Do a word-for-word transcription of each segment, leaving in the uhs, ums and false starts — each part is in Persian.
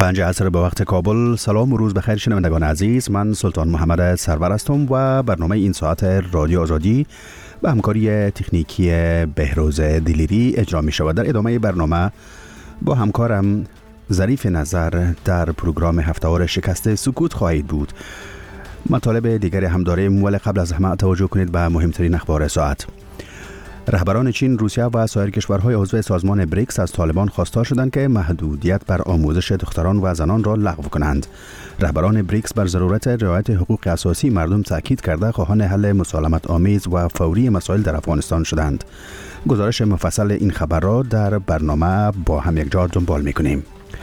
پنج عصر به وقت کابل. سلام و روز بخیر شنوندگان عزیز، من سلطان محمد سرور هستم و برنامه این ساعت رادیو آزادی و همکاری تکنیکی بهروز دلیری اجرا می شود. در ادامه برنامه با همکارم ظریف نظر در پروگرام هفته‌وار شکست سکوت خواهید بود. مطالب دیگری هم داریم، ولی قبل از همه توجه کنید به مهمترین اخبار ساعت. رهبران چین، روسیه و سایر کشورهای عضو سازمان بریکس از طالبان خواستار شدند که محدودیت بر آموزش دختران و زنان را لغو کنند. رهبران بریکس بر ضرورت رعایت حقوق اساسی مردم تاکید کرده خواهان حل مسالمت آمیز و فوری مسائل در افغانستان شدند. گزارش مفصل این خبر را در برنامه با هم یک جا دنبال می‌کنیم.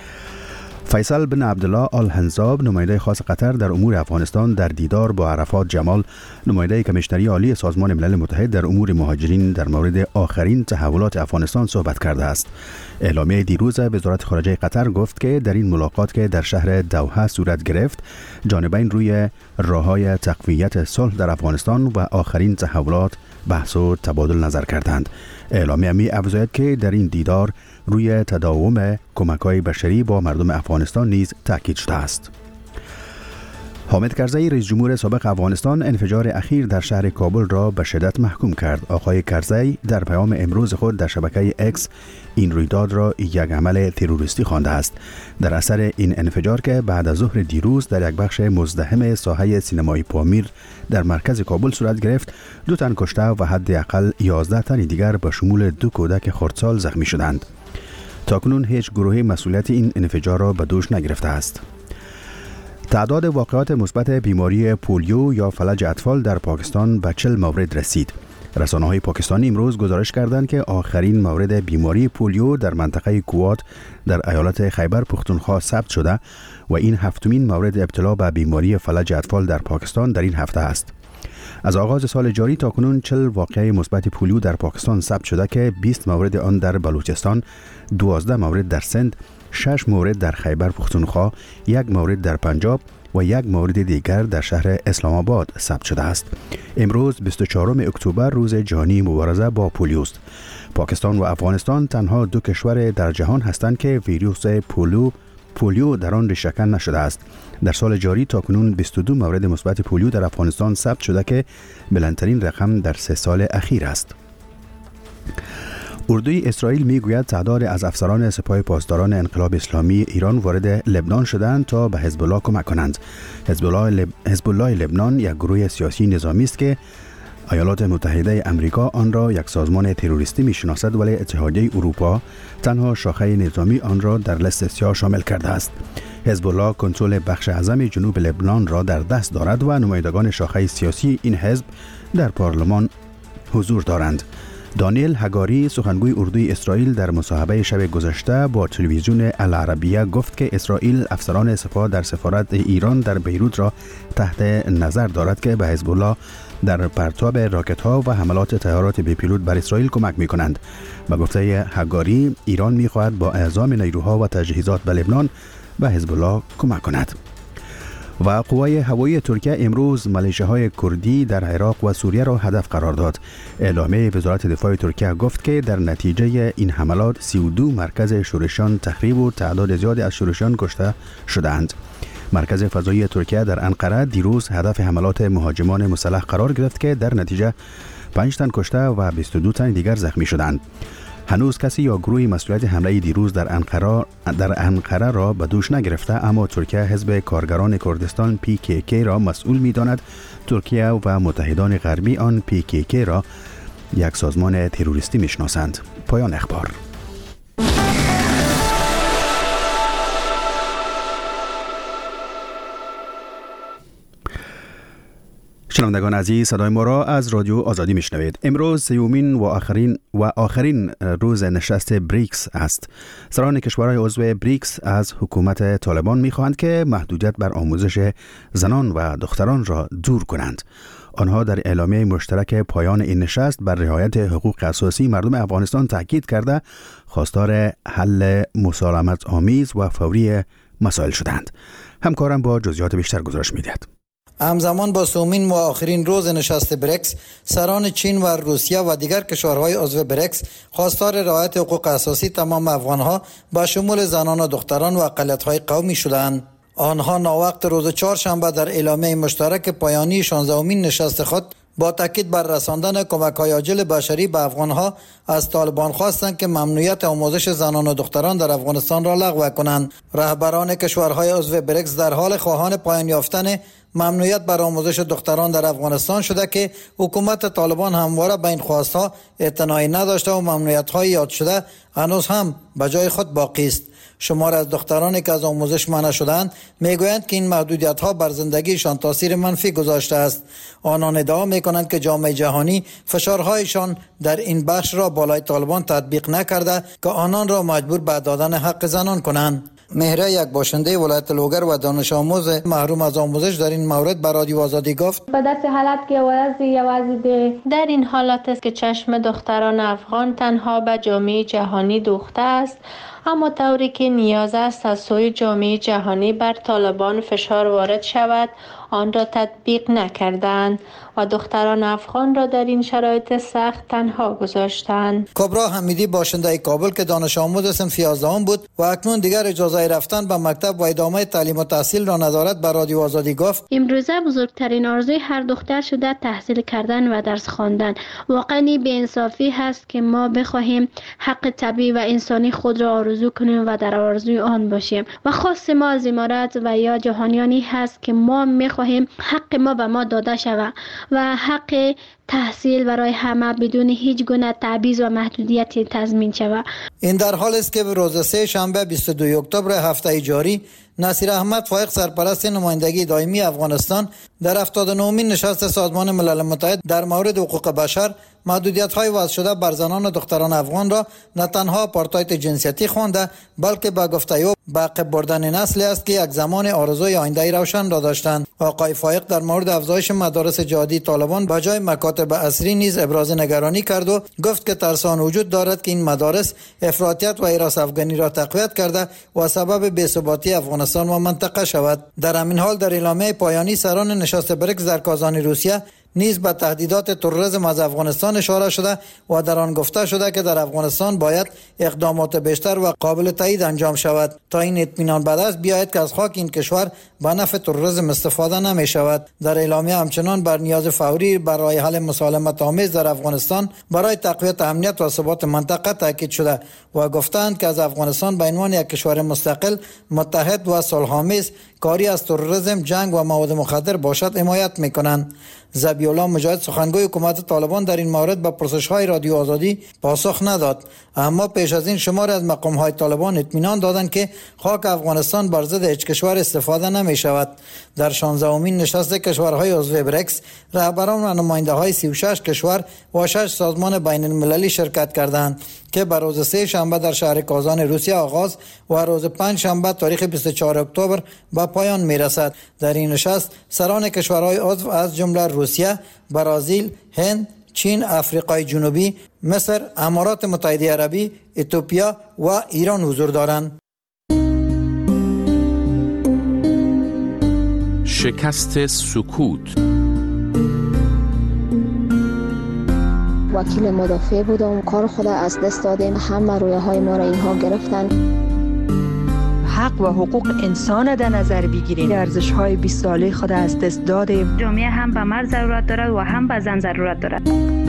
فیصل بن عبدالله آل حنزاب، نماینده خاص قطر در امور افغانستان، در دیدار با عرفات جمال، نماینده کمیشنری عالی سازمان ملل متحد در امور مهاجرین، در مورد آخرین تحولات افغانستان صحبت کرده است. اعلامیه دیروز وزارت خارجه قطر گفت که در این ملاقات که در شهر دوحه صورت گرفت، جانبین روی راه‌های تقویت صلح در افغانستان و آخرین تحولات بحث و تبادل نظر کردند. اعلامیه می افزاید که در این دیدار روی تداوم کمک‌های بشری با مردم افغانستان نیز تاکید شده است. حامد کرزی، رئیس جمهور سابق افغانستان، انفجار اخیر در شهر کابل را به شدت محکوم کرد. آقای کرزی در پیام امروز خود در شبکه اکس این رویداد را یک عمل تروریستی خوانده است. در اثر این انفجار که بعد از ظهر دیروز در یک بخش مزدحم ساحه سینمای پامیر در مرکز کابل صورت گرفت، دو تن کشته و حداقل یازده تن دیگر به شمول دو کودک خردسال زخمی شدند. تاکنون هیچ گروهی مسئولیت این انفجار را به دوش نگرفته است. تعداد واقعات مثبت بیماری پولیو یا فلج اطفال در پاکستان به چهل مورد رسید. رسانه‌های پاکستانی امروز گزارش کردند که آخرین مورد بیماری پولیو در منطقه کوات در ایالت خیبر پختونخوا ثبت شده و این هفتمین مورد ابتلا به بیماری فلج اطفال در پاکستان در این هفته است. از آغاز سال جاری تا کنون چهل واقعه مثبت پولیو در پاکستان ثبت شده که بیست مورد آن در بلوچستان، دوازده مورد در سند، شش مورد در خیبر پختونخوا، یک مورد در پنجاب و یک مورد دیگر در شهر اسلام آباد ثبت شده است. امروز بیست و چهارم اکتبر روز جهانی مبارزه با پولیو است. پاکستان و افغانستان تنها دو کشور در جهان هستند که ویروس پولیو پولیو در آن ریشه‌کن نشده است. در سال جاری تاکنون بیست و دو مورد مثبت پولیو در افغانستان ثبت شده که بلندترین رقم در سه سال اخیر است. اردوی اسرائیل میگوید تعداد از افسران سپاه پاسداران انقلاب اسلامی ایران وارد لبنان شدند تا به حزب الله کمک کنند. حزب الله لب... حزب الله لبنان یک گروه سیاسی نظامی است که ایالات متحده امریکا آن را یک سازمان تروریستی میشناسد، ولی اتحادیه اروپا تنها شاخه نظامی آن را در لیست سیاه شامل کرده است. حزب الله کنترل بخش اعظم جنوب لبنان را در دست دارد و نمایندگان شاخه سیاسی این حزب در پارلمان حضور دارند. دانیل هگاری، سخنگوی اردوی اسرائیل، در مصاحبه شب گذشته با تلویزیون العربیه گفت که اسرائیل افسران سپاه در سفارت ایران در بیروت را تحت نظر دارد که به حزب الله در پرتاب راکت‌ها و حملات طیارات بی پیلوت بر اسرائیل کمک می‌کنند. به گفته هگاری، ایران می‌خواهد با اعزام نیروها و تجهیزات به لبنان به حزب الله کمک کند. و قوای هوایی ترکیه امروز ملیشه‌های کردی در عراق و سوریه را هدف قرار داد. اعلامیه وزارت دفاع ترکیه گفت که در نتیجه این حملات سی و دو مرکز شورشیان تخریب و تعداد زیادی از شورشیان کشته شدند. مرکز فضایی ترکیه در انقره دیروز هدف حملات مهاجمان مسلح قرار گرفت که در نتیجه پنج تن کشته و بیست و دو تن دیگر زخمی شدند. هنوز کسی یا گروهی مسئولیت حمله دیروز در انقره در انقره را به دوش نگرفته، اما ترکیه حزب کارگران کردستان پی کی کی را مسئول می‌داند. ترکیه و متحدان غربی آن پی کی کی را یک سازمان تروریستی می‌شناسند. پایان اخبار. شنوندگان عزیز، صدای ما را از رادیو آزادی میشنوید. امروز سیومین و آخرین و آخرین روز نشست بریکس است. سران کشورهای عضو بریکس از حکومت طالبان میخواهند که محدودیت بر آموزش زنان و دختران را دور کنند. آنها در اعلامیه مشترک پایان این نشست بر رعایت حقوق اساسی مردم افغانستان تاکید کرده خواستار حل مسالمت آمیز و فوری مسائل شدند. همکارم با جزئیات بیشتر گزارش می‌دهد. همزمان با سومین و آخرین روز نشست بریکس، سران چین و روسیه و دیگر کشورهای عضو بریکس خواستار رعایت حقوق اساسی تمام افغانها با شمول زنان و دختران و اقلیت‌های قومی شدند. آنها ناوقت روز چهارشنبه در اعلامیه مشترک پایانی شانزدهمین نشست خود با تاکید بر رساندن کمک‌های عاجل بشری به افغانها از طالبان خواستند که ممنوعیت آموزش زنان و دختران در افغانستان را لغو کنند. رهبران کشورهای عضو بریکس در حال خواهان پایان یافتن ممنوعیت بر آموزش دختران در افغانستان شده که حکومت طالبان همواره به این خواستها اعتنایی نداشته و ممنوعیت‌های یاد شده هنوز هم به جای خود باقی است. شمار از دخترانی که از آموزش منع شدند میگویند که این محدودیت‌ها بر زندگیشان تاثیر منفی گذاشته است. آنان ادعا می‌کنند که جامعه جهانی فشارهایشان در این بخش را بالای طالبان تطبیق نکرده که آنان را مجبور به دادن حق زنان کنند. مهره، یک باشنده ولایت لوگر و دانش آموز محروم از آموزش، در این مورد به رادیو آزادی گفت: به دست حالت که وضعی وضعی در این حالت است که چشم دختران افغان تنها به جامعه جهانی دوخته است، اما طوری که نیاز است از سوی جامعه جهانی بر طالبان فشار وارد شود آن را تطبیق نکردند و دختران افغان را در این شرایط سخت تنها گذاشتند. کبرا حمیدی، باشنده کابل که دانش آموز صنف یازدهم بود و اکنون دیگر اجازه رفتن به مکتب و ادامه تعلیم و تحصیل را ندارد، به رادیو آزادی گفت: امروزه بزرگترین آرزوی هر دختر شده تحصیل کردن و درس خواندن. واقعا بی‌انصافی هست که ما بخواهیم حق طبیعی و انسانی خود را آرزو کنیم و در آرزوی آن باشیم و خواست ما از امارات و یا جهانیانی هست که ما میخواهیم حق ما به ما داده شود و حق تحصیل برای همه بدون هیچ گونه تبعیض و محدودیتی تضمین شود. این در حال است که روز سه شنبه بیست و دو اکتبر هفته جاری نصیر احمد فائق، سرپرست نمایندگی دائمی افغانستان در هفتاد و نهمین نشست سازمان ملل متحد در مورد حقوق بشر محدودیت‌های وضع شده بر زنان و دختران افغان را نه تنها آپارتاید جنسیتی خوانده، بلکه به گفته او به عقب بردن نسلی است که یک زمان آرزوی آینده روشن را داشتند. آقای فائق در مورد افزایش مدارس جهادی طالبان به جای مکاتب عصری نیز ابراز نگرانی کرد و گفت که ترسان وجود دارد که این مدارس افراطیت و هراس افغانی را تقویت کرده و سبب بی‌ثباتی افغانستان و منطقه شود. در همین حال در اعلامیه پایانی سران نشست بریکس در کازان روسیه نیز به تهدیدات تروریسم از افغانستان اشاره شده و در آن گفته شده که در افغانستان باید اقدامات بیشتر و قابل تایید انجام شود تا این اطمینان به دست بیاید که از خاک این کشور به نفع تروریسم استفاده نمی شود. در اعلامیه همچنان بر نیاز فوری برای حل مسالمت آمیز در افغانستان برای تقویت امنیت و ثبات منطقه تاکید شده و گفتند که از افغانستان به عنوان یک کشور مستقل، متحد و صلح‌آمیز کاری از تروریسم، جنگ و مواد مخدر باشد حمایت می‌کنند. ذبیح‌الله مجاهد، سخنگوی حکومت طالبان، در این مورد به پرسش‌های رادیو آزادی پاسخ نداد، اما پیش از این شماری از مقام‌های طالبان اطمینان دادند که خاک افغانستان بر ضد هیچ کشور استفاده نمی‌شود. در شانزدهمین نشست کشورهای عضو بریکس رهبران و نماینده‌های سی و شش کشور و شش سازمان بین‌المللی شرکت کردند که بر روز سه شنبه در شهر کازان روسیه آغاز و روز پنج شنبه تاریخ بیست و چهارم اکتبر به پایان می‌رسد. در این نشست سران کشورهای عضو از جمله روسیه، برزیل، هند، چین، آفریقای جنوبی، مصر، امارات متحده عربی، اتیوپیا و ایران حضور دارند. شکست سکوت. وکیل مدافع بودم، کار خود از دست دادیم، همه رویه های ما را اینها گرفتن. حق و حقوق انسان در نظر بگیریم، ارزش های بیست ساله خود از دست دادیم. جامعه هم به مرد ضرورت دارد و هم به زن ضرورت دارد.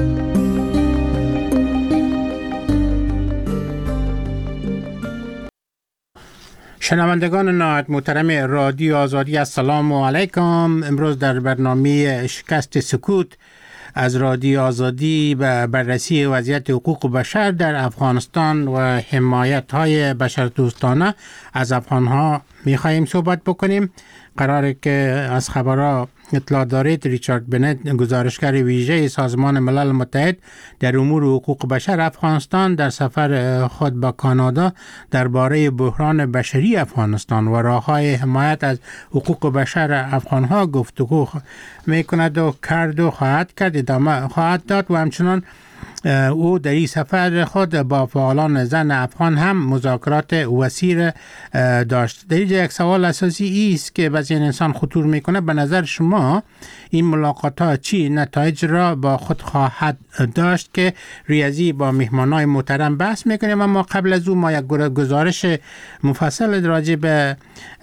شنوندگان نهایت محترم رادیو آزادی، السلام علیکم. امروز در برنامه شکست سکوت از رادیو آزادی به بررسی وضعیت حقوق بشر در افغانستان و حمایت های بشردوستانه از افغانها میخواییم صحبت بکنیم. قراره که از خبرها اطلاع دارید ریچارد بنت، گزارشگر ویژه سازمان ملل متحد در امور حقوق بشر افغانستان، در سفر خود به کانادا درباره بحران بشری افغانستان و راه‌های حمایت از حقوق بشر افغانها گفتگو میکند و کرد و خواهد کرد ادامه خواهد داد و همچنان او در این سفر خود با فعالان زن افغان هم مذاکرات وسیع داشت. در اینجا یک سوال اساسی است که بعضی انسان خطور میکنه. به نظر شما این ملاقات ها چی نتایج را با خود خواهد داشت که ریاضی با مهمانای محترم بحث میکنیم، اما قبل از او ما یک گزارش مفصل راجع به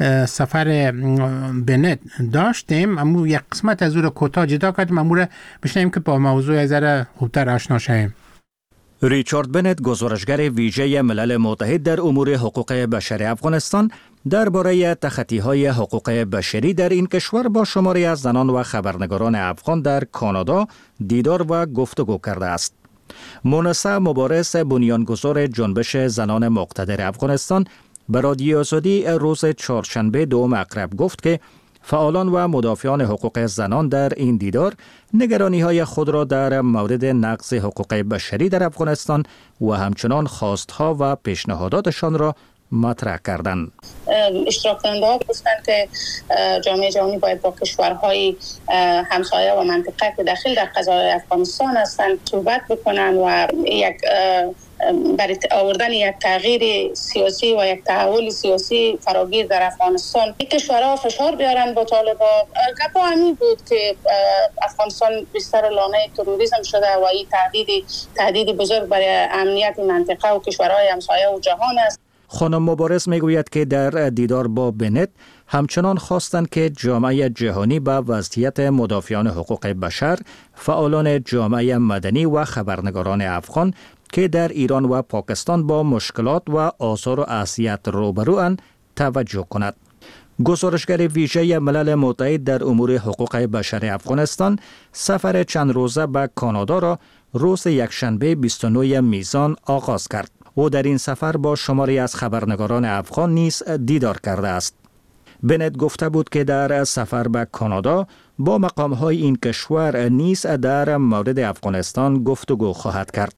سفر بنت داشتیم، اما یک قسمت از او را کوتاه جدا کردیم، اما را بشنیم که با موضوع یک ذره خوبتر آشنا شویم. ریچارد بنت، گزارشگر ویژه ملل متحد در امور حقوق بشر افغانستان، درباره تخطی‌های حقوق بشری در این کشور با شماری از زنان و خبرنگاران افغان در کانادا دیدار و گفتگو کرده است. مونسا مبارز، بنیانگذار جنبش زنان مقتدر افغانستان، به رادیو آزادی روز چهارشنبه دوم اکتبر گفت که فعالان و مدافعان حقوق زنان در این دیدار نگرانی‌های خود را در مورد نقض حقوق بشری در افغانستان و همچنان خواستها و پیشنهاداتشان را مطرح کردند. اشتراک کننده ها گفتند که جامعه جهانی باید با کشورهای همسایه و منطقه که داخل در قضای افغانستان هستند صحبت بکنند و یک برای آوردن یک تغییر سیاسی و یک تحول سیاسی فراگیر در افغانستان این کشورها فشار بیارن با طالبان. گپ همین بود که افغانستان بستر لانه تروریسم شده و این تهدید تهدید بزرگ برای امنیت منطقه و کشورهای همسایه و جهان است. خانم مبارز میگوید که در دیدار با بنت همچنان خواستند که جامعه جهانی به وضعیت مدافعان حقوق بشر، فعالان جامعه مدنی و خبرنگاران افغان که در ایران و پاکستان با مشکلات و آثار و اذیت روبروند توجه کند. گزارشگر ویژه ملل متحد در امور حقوق بشر افغانستان سفر چند روزه به کانادا را روز یکشنبه بیست و نهم میزان آغاز کرد. او در این سفر با شماری از خبرنگاران افغان نیز دیدار کرده است. بنت گفته بود که در سفر به کانادا با مقام‌های این کشور نیز در مورد افغانستان گفتگو خواهد کرد.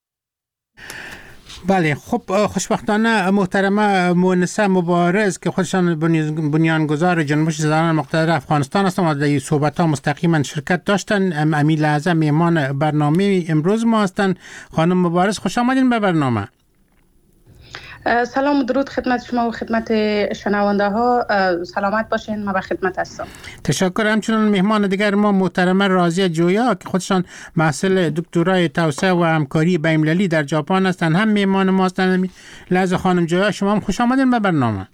بله، خب خوشبختانه محترمه مونسا مبارز که خودشان بنیانگذار جنبش زنان مقتدر افغانستان هستند و در این صحبت‌ها مستقیما شرکت داشتن، امی لحظه میهمان برنامه امروز ما هستند. خانم مبارز خوش آمدین به برنامه. سلام و درود خدمت شما و خدمت شنونده ها. سلامت باشین، ما به خدمت هستم. تشکر. همچنان مهمان دیگر ما محترمه رازیه جویا که خودشان محصل دکترای توسعه و همکاری بین‌المللی در ژاپن هستند، هم مهمان ما هستند. لحظه خانم جویا شما هم خوش آمدین به برنامه.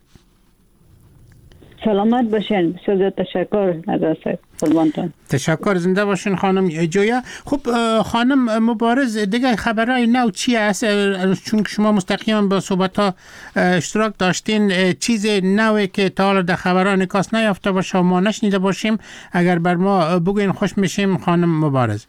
سلامت باشین. بسیار تشکر نگاه قربانتون. تشکر، زنده باشین خانم جویا. خب خانم مبارز، دیگه خبرهای نو چی هست؟ چون شما مستقیما با صحبت‌ها اشتراک داشتین، چیز نوی که تا حالا در خبرها نکاس نیافته باشه و ما نشنیده باشیم اگر بر ما بگوین خوش میشیم خانم مبارز.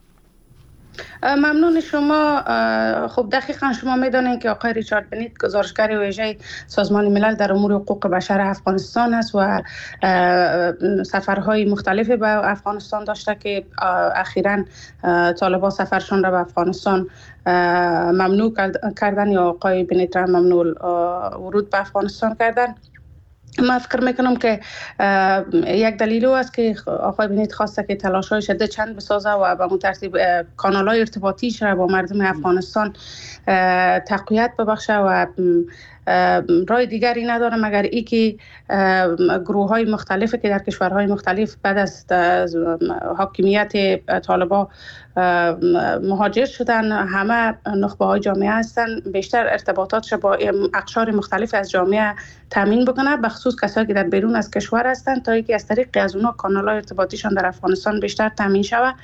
ممنون شما. خب دقیقا شما میدانید که آقای ریچارد بنت گزارشگر ویژه سازمان ملل در امور حقوق بشر افغانستان است و سفرهای مختلفی به افغانستان داشته که اخیراً طالبان سفرشان را به افغانستان ممنوع کردن یا آقای بنت را ممنوع ورود به افغانستان کردن. من فکر میکنم که یک دلیل است که آقای بنت خواسته که تلاش‌های شدید چند بسازه و به اون ترتیب کانال‌های ارتباطیش را با مردم افغانستان تقویت ببخشه و راه دیگری نداره مگر ای که گروه‌های مختلفی که در کشورهای مختلف بعد از حاکمیت طالبان مهاجر شدن، همه نخبه‌های جامعه هستن، بیشتر ارتباطاتش با اقشار مختلف از جامعه تامین بکنه، به خصوص کسایی که در بیرون از کشور هستن، تا اینکه از طریق از اونها کانال‌های ارتباطیشان در افغانستان بیشتر تامین شود.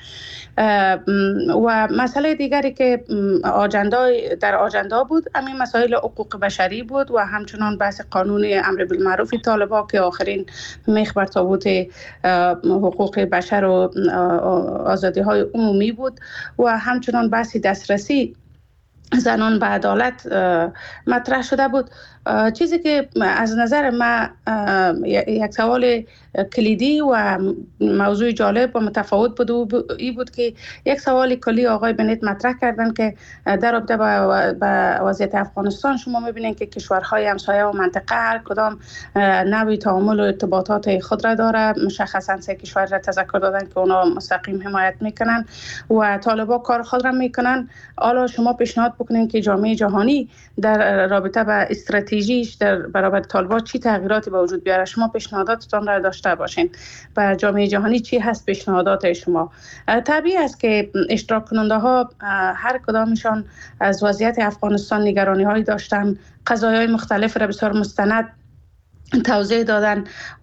و مسئله دیگری که آجنده در آجنده بود همین مسائل حقوق بشری بود و همچنان بحث قانون امر بالمعروف طالبان که آخرین میخ بر تابوت حقوق بشر و آزادی‌های عمومی بود و همچنان بحث دسترسی زنان به عدالت مطرح شده بود. چیزی که از نظر من یک سوال کلیدی و موضوع جالب و متفاوت بود ای بود که یک سوال کلی آقای بنت مطرح کردن که در رابطه با وضعیت افغانستان شما میبینید که کشورهای همسایه و منطقه هر کدام نوعی تعامل و ارتباطات خود را داره. مشخصا سه کشور را تذکر دادن که اونا مستقیم حمایت میکنن و طالبا کار خود را میکنن. حالا شما پیشنهاد بکنین که جامعه جهانی در رابطه با استراتژیش در برابر طالبا چی تغییراتی به وجود بیاره؟ شما پیشنهاداتتان را داشته باشین و جامعه جهانی چی هست پیشنهادات شما؟ طبیعی است که اشتراک کننده ها هر کدامشان از وضعیت افغانستان نگرانی هایی داشتن، قضایای مختلف را بسیار مستند توضیح دادن و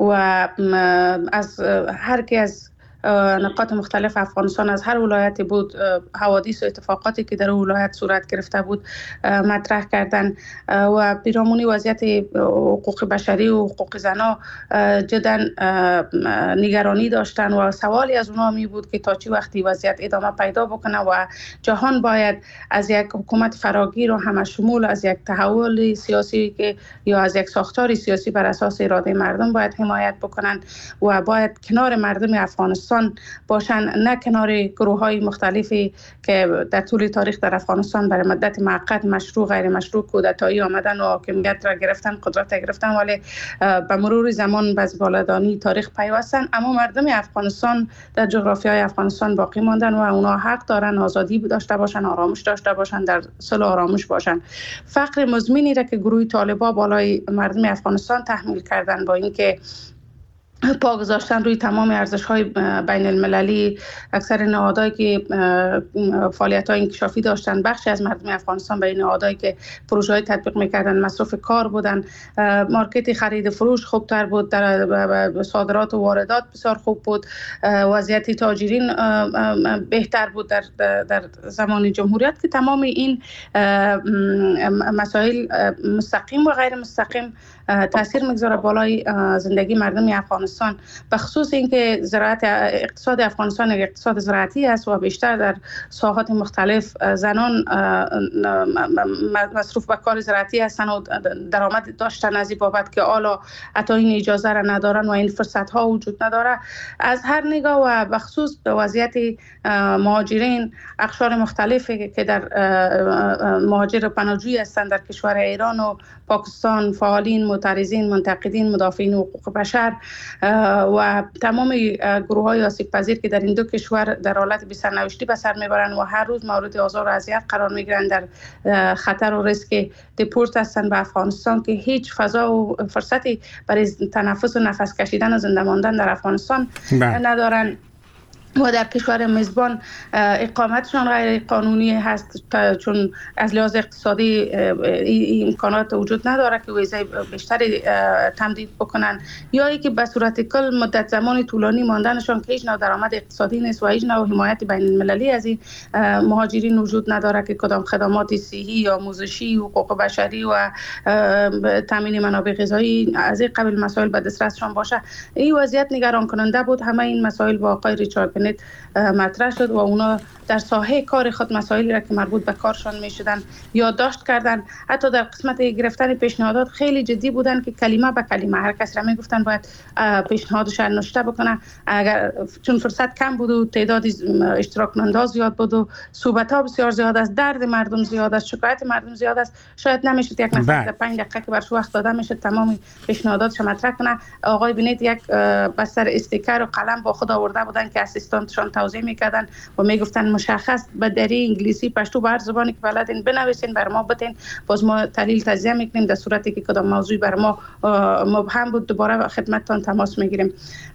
از هر کی از نقاط مختلف افغانستان از هر ولایتی بود حوادث و اتفاقاتی که در ولایت صورت گرفته بود مطرح کردن و پیرامون وضعیت حقوق بشری و حقوق زنان جدا نگرانی داشتن و سوالی از اونها می بود که تا چه وقتی وضعیت ادامه پیدا بکنه و جهان باید از یک حکومت فراگیر و همشمول، از یک تحول سیاسی که یا از یک ساختار سیاسی بر اساس اراده مردم باید حمایت بکنن و باید کنار مردم افغانستان باشن، نه کنار گروه های مختلفی که در طول تاریخ در افغانستان برای مدت موقت مشروع غیر مشروع کودتایی آمدن و حاکمیت را گرفتن، قدرت را گرفتن، ولی به مرور زمان به بالادانی تاریخ پیوستن. اما مردم افغانستان در جغرافیای افغانستان باقی ماندن و اونا حق دارن آزادی داشته باشن، آرامش داشته باشن، در صلح و آرامش باشن. فقر مزمنی را که گروه طالبان بالای مردم افغانستان تحمیل کردن با اینکه پا گذاشتن روی تمام ارزش‌های بین المللی، اکثر نهادهایی که فعالیت‌های انکشافی داشتن، بخشی از مردم افغانستان به این نهادهایی که پروژه‌های تطبیق می‌کردن مصرف کار بودن، مارکت خرید فروش خوبتر بود، در صادرات و واردات بسیار خوب بود، وضعیت تاجرین بهتر بود در در زمان جمهوریت، که تمام این مسائل مستقیم و غیر مستقیم تاثیر میگذاره بالای زندگی مردم افغانستان، به خصوص اینکه زراعت اقتصاد افغانستان یک اقتصاد زراعتی است و بیشتر در ساحات مختلف زنان مصروف به کار زراعتی هستند و درآمد داشتن از این بابت که حالا حتی این اجازه را ندارن و این فرصت ها وجود نداره. از هر نگاه و به خصوص وضعیت مهاجرین، اقشار مختلفی که در مهاجر و پناهجویی هستند در کشور ایران و پاکستان، فعالین، معترضین، منتقدین، مدافعین حقوق بشر و تمام گروه‌های آسیب‌پذیر که در این دو کشور در حالت بی‌سرنوشتی به سر میبرند و هر روز مورد آزار و اذیت قرار میگیرند، در خطر و ریسک دپورت هستند به افغانستان که هیچ فضا و فرصتی برای تنفس و نفس کشیدن و زنده ماندن در افغانستان ندارند و در کشور میزبان اقامتشان غیر قانونی هست، چون از لحاظ اقتصادی این امکانات وجود نداره که ویزای بیشتری تمدید بکنن، یا اینکه به صورت کل مدت زمان طولانی ماندنشان که هیچ نوع درآمد اقتصادی نیست و هیچ نوع حمایت بین المللی از این مهاجرین وجود نداره که کدام خدمات صحی یا آموزشی، حقوق بشری و تامین منابع غذایی از این قبیل مسائل به دسترسشان باشه. این وضعیت نگران کننده بود. همه این مسائل با آقای ریچارد بنت مطرح شد و اونا در ساحه کار خود مسائلی را که مربوط به کارشان می شدن یادداشت کردن. حتی در قسمت گرفتن پیشنهادات خیلی جدی بودن که کلمه به کلمه هر کس را می گفتن باید پیشنهادش را نوشته بکنه، اگر چون فرصت کم بود و تعداد اشتراک کننده زیاد بود و صحبت ها بسیار زیاد است، درد مردم زیاد است، شکایت مردم زیاد است، شاید نمیشد یک نفر در پنج دقیقه که برش وقت داده میشد تمام پیشنهاداتش مطرح کنه. آقای بنت یک بستر استیکر و قلم با خود آورده بودن که اسیستانتشان توضیح میکردن و میگفتن مشخص به دری انگلیسی، پشتو، به هر زبانی که بلدین بنویسین بر ما بتین، باز ما تحلیل تجزیه میکنیم، در صورتی که کدام موضوعی بر ما مبهم بود دوباره خدمتتان تماس میگیریم.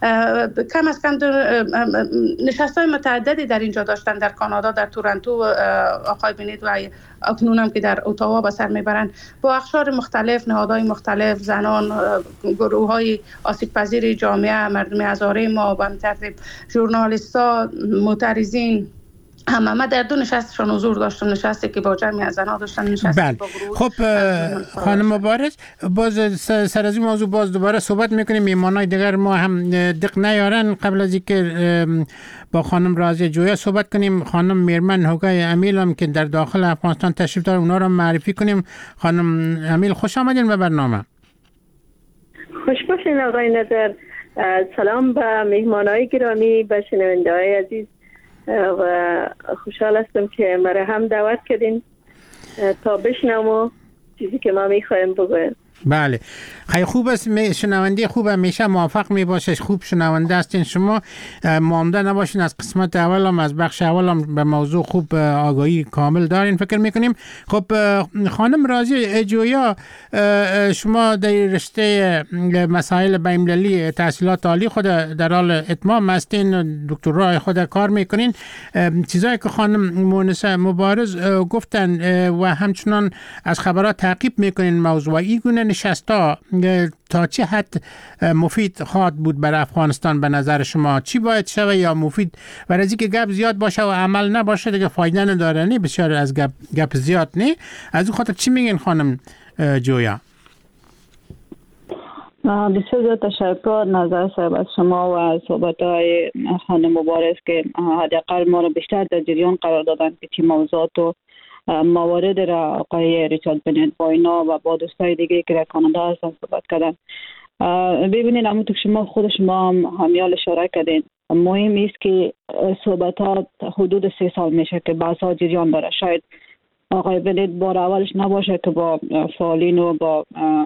کم از کم نشست‌های متعددی در اینجا داشتن، در کانادا، در تورنتو آقای بنت و اکنون هم که در اتاوا به سر میبرن، با اقشار مختلف، نهادهای مختلف، زنان، گروه‌های آسیب‌پذیر جامعه، مردم هزاره ما، به ترتیب ژورنالیست‌ها، معترضین، همه ما در دو نشستشان حضور داشتم، نشستی که با جمعی از زنها داشتن، نشستی بله. با گروه. خب خانم مبارز، باز سر از این موضوع باز دوباره صحبت میکنیم. میهمانای دیگر ما هم دق نیارن. قبل از اینکه با خانم رازی جویا صحبت کنیم، خانم میرمن هوگای امیل هم که در داخل افغانستان تشریف داره، اونا رو معرفی کنیم. خانم امیل خوش آمدین به برنامه. خوش باشین آقای نظر. سلام به میهمانای گرامی، به شنونده‌های عزیز و خوشحال هستم که مرا هم دعوت کردین تا بشنوم چیزی که ما میخوایم بگویم. بله خیلی خوب است، شنونده خوب همیشه موافق می باشه. خوب شنونده هستین شما، معامده نباشین. از قسمت اول هم از بخش اول هم به موضوع خوب آگاهی کامل دارین فکر میکنیم. خب خانم رازی جویا، شما در رشته مسائل بین‌المللی تحصیلات عالی خود در حال اتمام هستین، دکترای خود کار میکنین. چیزایی که خانم مونس مبارز گفتن و همچنان از خبرات تعقیب میکنین موضوعی گونه نشستا تا چه حد مفید خواهد بود برای افغانستان به نظر شما؟ چی باید شوه یا مفید؟ برای از اینکه گپ زیاد باشه و عمل نباشه دیگه فایده نداره. نه بسیار از گپ گپ زیاد نه. از اون خاطر چی میگین خانم جویا؟ بسیار زیاد تشکر نظر صاحب از شما و صحبت‌های خانم مبارز که حداقل ما رو بیشتر در جریان قرار دادن که چی موضوعات و موارد را آقای ریچارد بنت با اینا و با دوستای دیگه که در کانادا هستن صحبت کردن. ببینید همونطور که شما خود شما هم همیال اشاره کردین، مهم است که صحبتات حدود سه سال میشه که بحث ها جریان داره. شاید آقای بنت بار اولش نباشه که با فعالین و با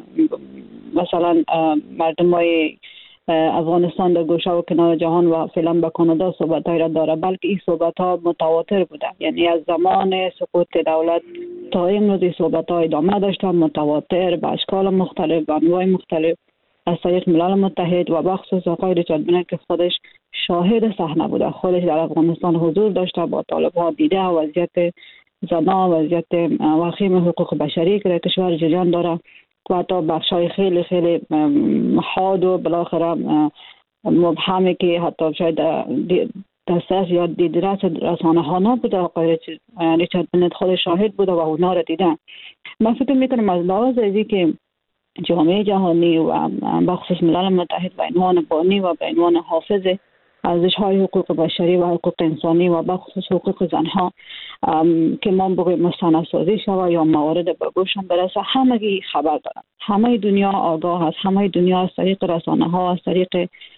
مثلا مردم های افغانستان در گوشه و کنار جهان و فعلا به کانادا صحبت‌های را داره، بلکه این صحبت‌ها متواتر بوده. یعنی از زمان سقوط دولت تا امروز این صحبت‌ها ادامه داشته، متواتر به اشکال مختلف، به انواع مختلف از طریق ملل متحد و بخصوص آقای ریچارد بنت که خودش شاهد صحنه بوده، خودش در افغانستان حضور داشته، با طالب‌ها دیده وضعیت زنان، وضعیت وخیم حقوق بشری که در کشور جریان داره و حتی بخشای خیلی خیلی حاد و بالاخره مبهمی که حتی شاید دسترس یا دیدرس رسانه ها نبوده. آقای ریچارد بنت خود شاهد بوده و اونا را دیدن. من فکر میکنم از لحاظ ازی که جامعه جهانی و بخصوص ملل متحد به عنوان بانی و به عنوان حافظ ارزش های حقوق بشری و حقوق انسانی و بخصوص حقوق زنها که ما بگویم مستندسازی شود یا موارد به گوشم برسه، همگی خبر دارن. همه دنیا آگاه هست، همه دنیا از طریق رسانه ها، از طریق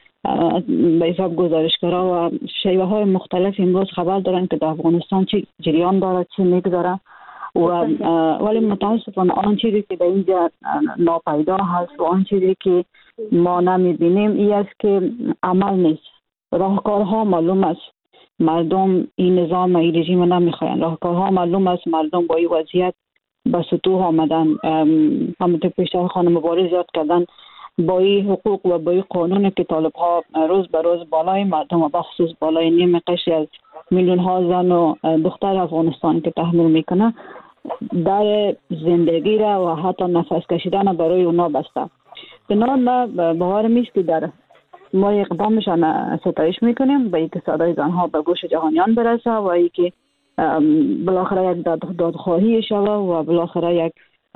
به حساب گزارشگرها و شیوه های مختلف امروز خبر دارن که در افغانستان چی جریان داره، چی میگذاره. و ولی متاسفانه آن چیزی که در اینجا ناپیدا هست و آن چیزی که ما نمیبینیم این است که عمل نیست. راهکارها معلوم است، مردم این نظام این رژیم نمیخواین. راهکارها معلوم است، مردم با این وضعیت به سطوح آمدن. همونطور پیشتر خانم مبارز یاد کردن، با این حقوق و با این قانون که طالب ها روز به روز بالای مردم و بخصوص بالای نیم قشری از میلیون ها زن و دختر افغانستان که تحمل میکنه، در زندگی را و حتی نفس کشیدن برای اونا بسته. بنابراین ما باور میست که در ما اقدامشان ستایش میکنیم به اینکه صدای زنها به گوش جهانیان برسه و اینکه بالاخره یک دادخواهی شود و بالاخره یک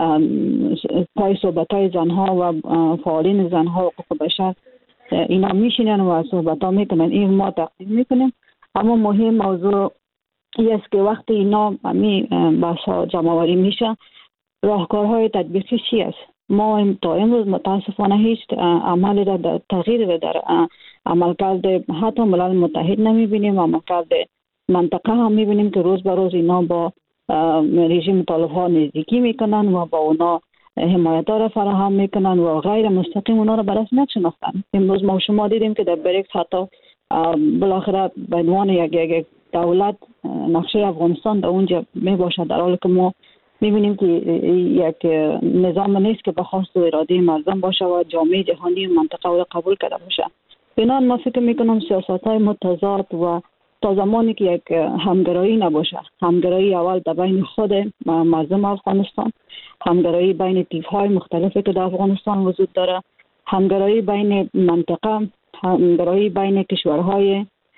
پای صحبتای زنها و فعالین زنها و حقوق بشر اینا میشینن و صحبت ها میکنن. این ما تقدیم میکنیم. اما مهم موضوع این است که وقتی اینا می بحث ها جمع‌آوری میشه، راهکارهای تطبیقی چی است؟ ما تا امروز متاسفانه هیچ عملی را در تغییر در عملکرد حتی ملل متحد نمیبینیم. عملکرد منطقه هم میبینیم که روز به روز اینا با رژیم طالب ها نزدیکی میکنن و با اونا حمایت را فراهم میکنن و غیر مستقیم اونا را به رسمیت شناختن. امروز ما شما دیدیم که در بریکس حتی بالاخره به عنوان یک یک دولت نقشه افغانستان در اونجا میباشد، در حالی که ما میبینیم که یک نظام نیست که به خواست و اراده مردم باشه و جامعه جهانی منطقه را قبول کرده باشه. بنابراین ما فکر میکنم سیاست‌های متضاد و تا زمانی که یک همگرایی نباشه، همگرایی اول در بین خود مردم افغانستان، همگرایی بین تیپ‌های مختلفی که در افغانستان وجود داره، همگرایی بین منطقه، همگرایی بین کشورهای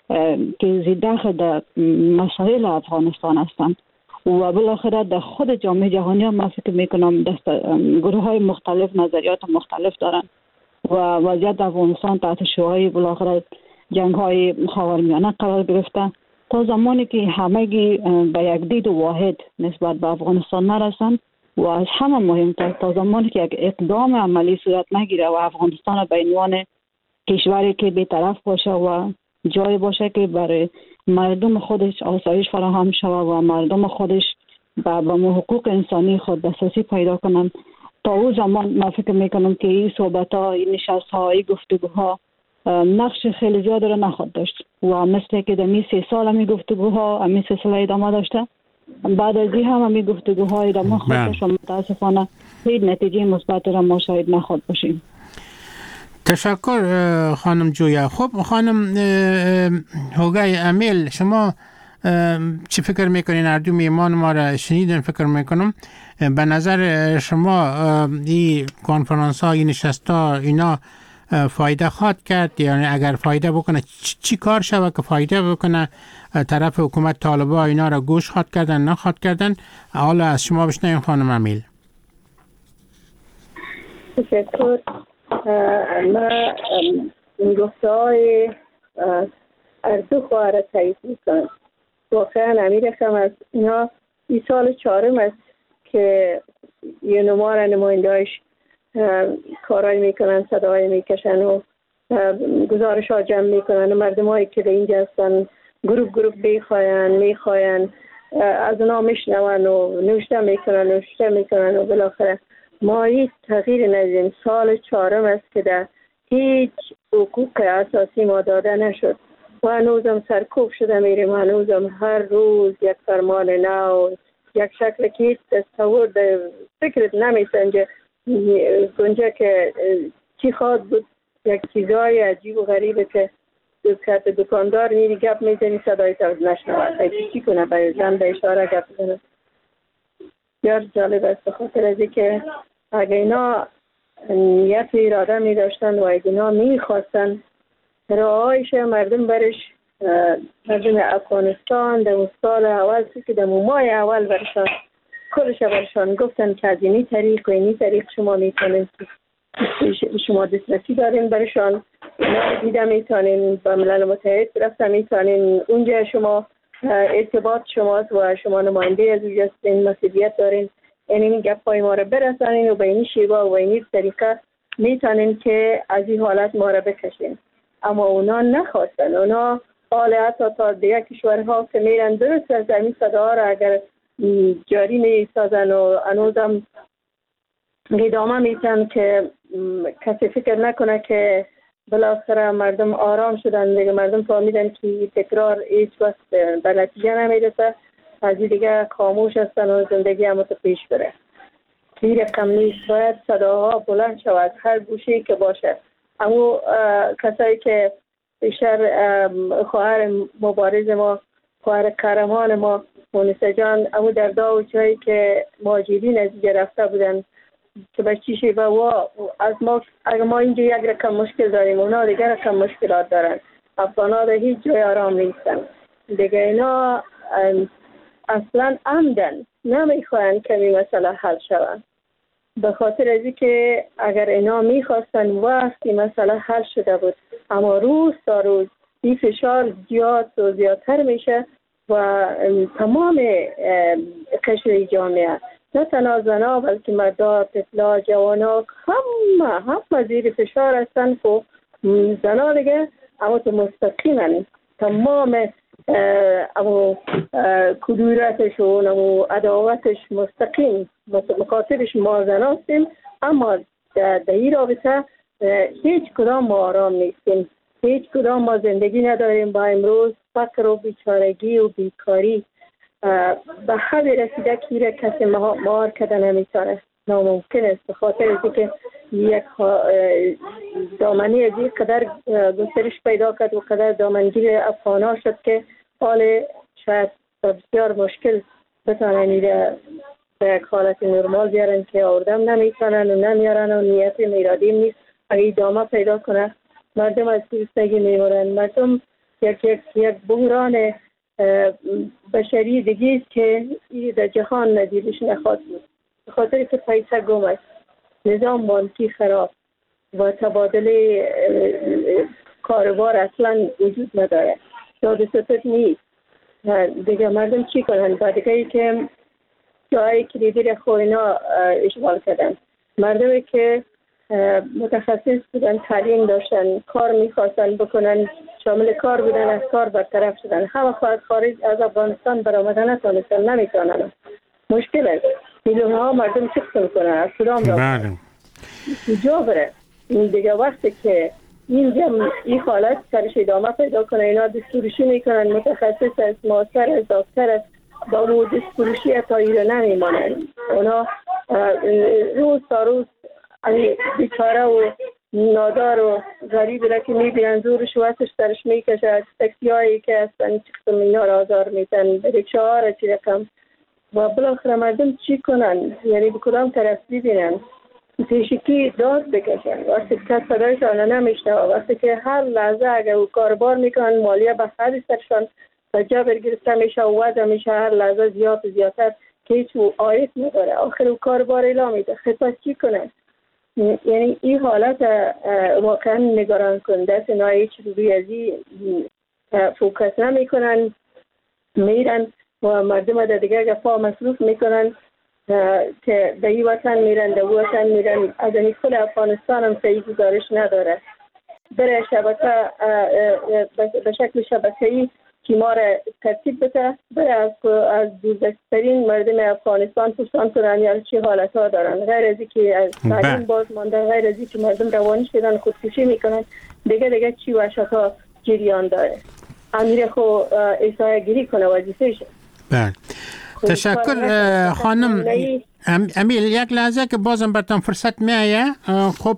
که زیدخ در مسائل افغانستان هستند و بالاخره در خود جامعه جهانی هم من فکر میکنم دست گروه های مختلف نظریات مختلف دارن و وضعیت افغانستان تحت شعاع بالاخره جنگ های خاورمیانه قرار گرفته. تا زمانی که همگی به یک دید واحد نسبت به افغانستان نرسند و از همه مهمتر تا زمانی که یک اقدام عملی صورت نگیره و افغانستان به عنوان کشوری که بی‌طرف باشه و جای باشه که برای مردم خودش آسایش فراهم شود و مردم خودش به حقوق انسانی خود دسترسی پیدا کنند، تا اون زمان من فکر میکنم که این صحبت ها، این نشست ها، این گفتگوها نقش خیلی زیاد رو نخواهد داشت و مثل که در می سه سال همی گفتگوها همی سلسله ادامه داشته، بعد از این هم همی گفتگوها ادامه خواهد داشت و متاسفانه هیچ نتیجه مثبت را ما شاید نخواهد باشیم. تشکر خانم جویا. خب خانم هوگای امیل، شما چی فکر میکنین؟ هر دو میهمان ما را شنیدن فکر میکنم. به نظر شما این کنفرانس ها، این نشست ها اینا فایده خواهد کرد؟ یعنی اگر فایده بکنه چی کار شود که فایده بکنه؟ طرف حکومت طالبان اینا را گوش خواهد کردن نخواهد کردن؟ حالا از شما بشنویم خانم امیل. تشکر. ما گفته های ارزو خواهر تایید میکنم. واقعا امیر خم از اینا ای سال چهارم است که یه نمار نمایندهایش کارای میکنن، صدای میکشن و گزارش ها جمع میکنن و مردم هایی که در اینجا هستن گروپ گروپ بیخواین میخواین از اونا میشنون و نوشته میکنن نوشته میکنن و بالاخره ما هیچ تغییر ندیدیم. سال چهارم است که در هیچ حقوق اساسی ما داده نشد و هنوزم سرکوب شده میریم. هنوزم هر روز یک فرمان نو، یک شکل که هیچ تصور در فکرت نمیسنجه گنجه که چی خواد بود. یک چیزای عجیب و غریبه که دکت دکاندار میری گپ میزنی صدای تا نشنوه خیلی چی کنه باید زن به اشاره گپ بزنه. بسیار جالب است، بخاطر از که اگه اینا نیت و اراده می داشتن و اگه اینا می خواستن راهایش مردم برش، مردم افغانستان در سال اول که در ماه اول برشان کلش برشان گفتن که از اینی طریق و اینی طریق شما می کنید، شما دسترسی دارین برشان، اینا دیده می تانین با ملل متحد رفتن می تانین اونجا شما ارتباط شماست و شما نماینده از اونجا این مسئولیت دارین، یعنی این گپ های ما را برسانین و به این شیوه و به این طریقه میتونین که از این حالت ما را بکشین. اما اونا نخواستن. اونا حال حتی تا دیگه کشورها که میرن درست از این صدا را اگر جاری میسازن و هنوزم ادامه میتن که کسی فکر نکنه که بالاخره مردم آرام شدن دیگه، مردم فهمیدن که تکرار هیچ وقت به نتیجه نمیرسه، از دیگه خاموش هستن و زندگی هم پیش بره. این رقم نیست، باید صداها بلند شود هر گوشه‌ای که باشه. اما کسایی که بیشتر خواهر مبارز ما، خواهر قهرمان ما مونسه جان، اما در داو جایی که مهاجرین از اینجا رفته بودن که به چی شیبه و از ما اگر ما اینجا یک رقم مشکل داریم اونا دیگر رقم مشکلات دارن. افغان ها در هیچ جای آرام نیستن دیگه. اینا اصلا عمدن نمیخواین که این مسئله حل شود، به خاطر ازی که اگر اینا میخواستن وقتی مسئله حل شده بود. اما روز تا روز این فشار زیاد و زیادتر میشه و تمام قشر جامعه، نه تنها زنها بلکه مردا، طفلا، جوانا، همه همه زیر فشار هستن. خب زنها دیگه اما تو مستقیمن تمام اما کدورتش و اما عداوتش مستقیم مخاطبش ما زن هستیم. اما در این رابطه هیچ کدام ما آرام نیستیم، هیچ کدام ما زندگی نداریم. با امروز فقر و بیچارگی و بیکاری به حد رسیده که را کسی مهار کرده نمیتونه، ناممکن است. به خاطر ازی که یک دامنی از این قدر گسترش پیدا کرد و قدر دامنگیر افغان شد که حال شاید بسیار مشکل بتانن ایره به یک حالت نرمال بیارن که آوردم نمیتونن و نمیارن و نیت میرادیم نیست. اگه دامه پیدا کنه مردم از گرسنگی میمورن، مردم یک یک یک بحران بشری دیگه است که در جهان ندیدش نخواهد بود، به خاطر که پیسه گم است، نظام بانکی خراب و تبادل کاروبار اصلا وجود نداره، داد ستد نیست. دیگه مردم چی کنن؟ بعد دیگه که جای کلیدی را خوینا اشغال کردن، مردمی که متخصص بودن، تعلیم داشتن، کار میخواستن بکنن، شامل کار بودن، از کار برطرف شدن. همه خواهد خارج از افغانستان برآمدن نتونستن، نمیتونن. مشکل است. میلیون ها مردم چه قسم کنن؟ از کدام را کجا بره؟ این دیگه وقتی که این جمع این حالت سرش ادامه پیدا کنه، اینا دستورشی میکنن، متخصص است، ماستر است، دکتر است، با مو دستورشی تا ایره نمیمانن. اونا روز تا روز بیچاره و نادار و غریب را که میبینن زورش و وقتش سرش میکشه، تاکسی هایی که هستن چی قسم اینا را آزار میتن، رکشه ها را چی رقم، و بالاخره مردم چی کنن؟ یعنی به کدام طرف ببینن؟ پیشکی داد بکشن. وقتی کس صدایشان نمیشنه، وقتی که هر لحظه اگر او کاربار میکنن مالیه به خرج سرشان و جبر گرفته میشه و وضع میشه هر لحظه زیاد زیادتر که هیچ آیت نداره. آخر او کاربار اعلام میده، خطا چی کنن؟ یعنی این حالت واقعا نگران کننده است. اینا هیچ روی ازی فوکس نمی کنن، میرن و مردم در دیگه گفا مصروف میکنن که به این وطن میرن، در وطن میرن. از این کل افغانستان هم صحیح گزارش نداره. بره شبکه به شکل شبکه‌ای که ما را ترتیب بده، بره از از دوزدسترین مردم افغانستان پرسان کنن یا چه حالت ها دارن، غیر از که از تعلیم باز ماندن، غیر از که مردم روانی شدن خودکشی میکنن، دیگه دیگه چی وحشت ها جریان داره. امیر خو ایسای گیری کنه وظیفه شه. بله تشکر خانم امیل. یک لحظه که بازم براتون فرصت میایه. خب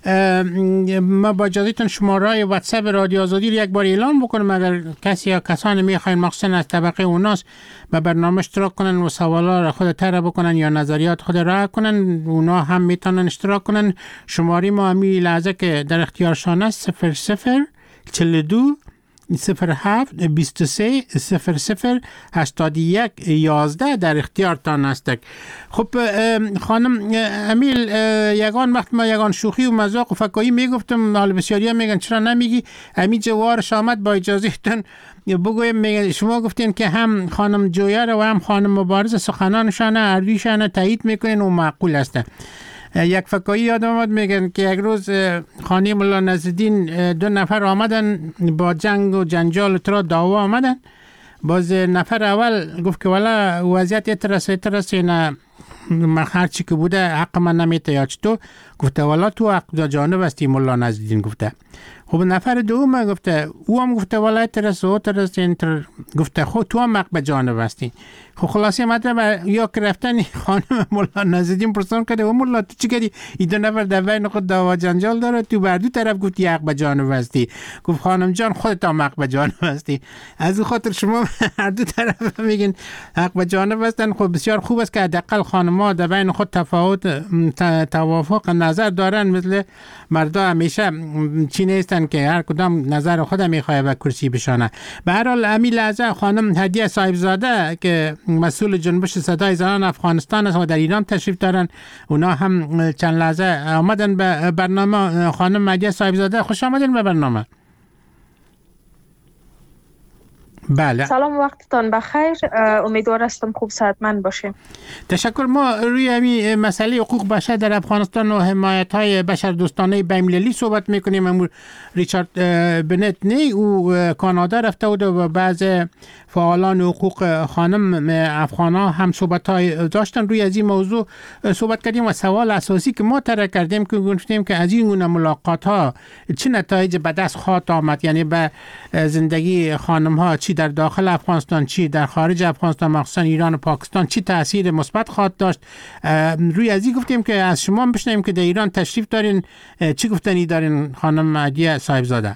ما با اجازهتون شماره واتساپ رادیو آزادی رو یک بار اعلان بکنم، اگر کسی یا کسانی میخواین مخصوصا از طبقه اوناس به برنامه اشتراک کنن و سوالا را خود طرح بکنن یا نظریات خود راه کنن، اونا هم میتونن اشتراک کنن. شماره ما امی لحظه که در اختیارشان است صفر صفر چهل و دو صفر هفت بیست و سه صفر صفر هشتاد و یک یازده در اختیارتان است. خب خانم امیل، یگان وقت ما یگان شوخی و مذاق و فکایی میگفتم، حال بسیاری ها میگن چرا نمیگی امی جوارش آمد، با اجازهتون بگویم. شما گفتین که هم خانم جویر و هم خانم مبارز سخنانشان اردویشان تایید میکنین و معقول است. یک فکایی یادم آمد، میگن که یک روز خانه مولا نصرالدین دو نفر آمدن با جنگ و جنجال ترا دعوا آمدن. باز نفر اول گفت که والا وضعیت اترس اترس نه من هرچی که بوده حق من نمیته یا چطور. گفته والا تو حق جانب هستی مولا نصرالدین. گفته خب نفر دوم گفته او هم گفته والا اترس و اترس انتر. گفته خب تو هم حق به جانب هستی. خب خلاصی مطلب یا که رفتن خانم مولا نصرالدین پرسان کرده و مولا تو چی کردی؟ این دو نفر در بین خود دعوا جنجال داره، تو بر دو طرف گفتی حق به جانب هستی. گفت خانم جان خودت هم حق به جانب هستی، از این خاطر شما هر دو طرف میگین حق به جانب هستن. خب بسیار خوب است که حداقل خانم‌ها در بین خود تفاوت توافق نظر دارن، مثل مردا همیشه چی نیستن که هر کدام نظر خود میخواد به کرسی بشانه. به هر حال امی لحظه خانم هدیه صاحبزاده که مسئول جنبش صدای زنان افغانستان است و در ایران تشریف دارن، اونا هم چند لحظه آمدن به برنامه. خانم هدیه صاحبزاده خوش آمدین به برنامه. بله سلام، وقتتان بخیر. امیدوار هستم خوب صحتمند باشیم. تشکر. ما روی همین مسئله حقوق بشر در افغانستان و حمایت های بشر دوستانه بین‌المللی صحبت میکنیم. امروز ریچارد بنت نی او کانادا رفته بود و بعض فعالان حقوق خانم افغانا هم صحبت های داشتن. روی از این موضوع صحبت کردیم و سوال اساسی که ما طرح کردیم که گفتیم که از این گونه ملاقات ها چه نتایج به دست خواهد آمد، یعنی به زندگی خانم ها چی در داخل افغانستان چی در خارج افغانستان مخصوصا ایران و پاکستان چی تاثیر مثبت خواهد داشت. روی از این گفتیم که از شما بشنویم که در ایران تشریف دارین، چی گفتنی دارین خانم هدیه صاحبزاده؟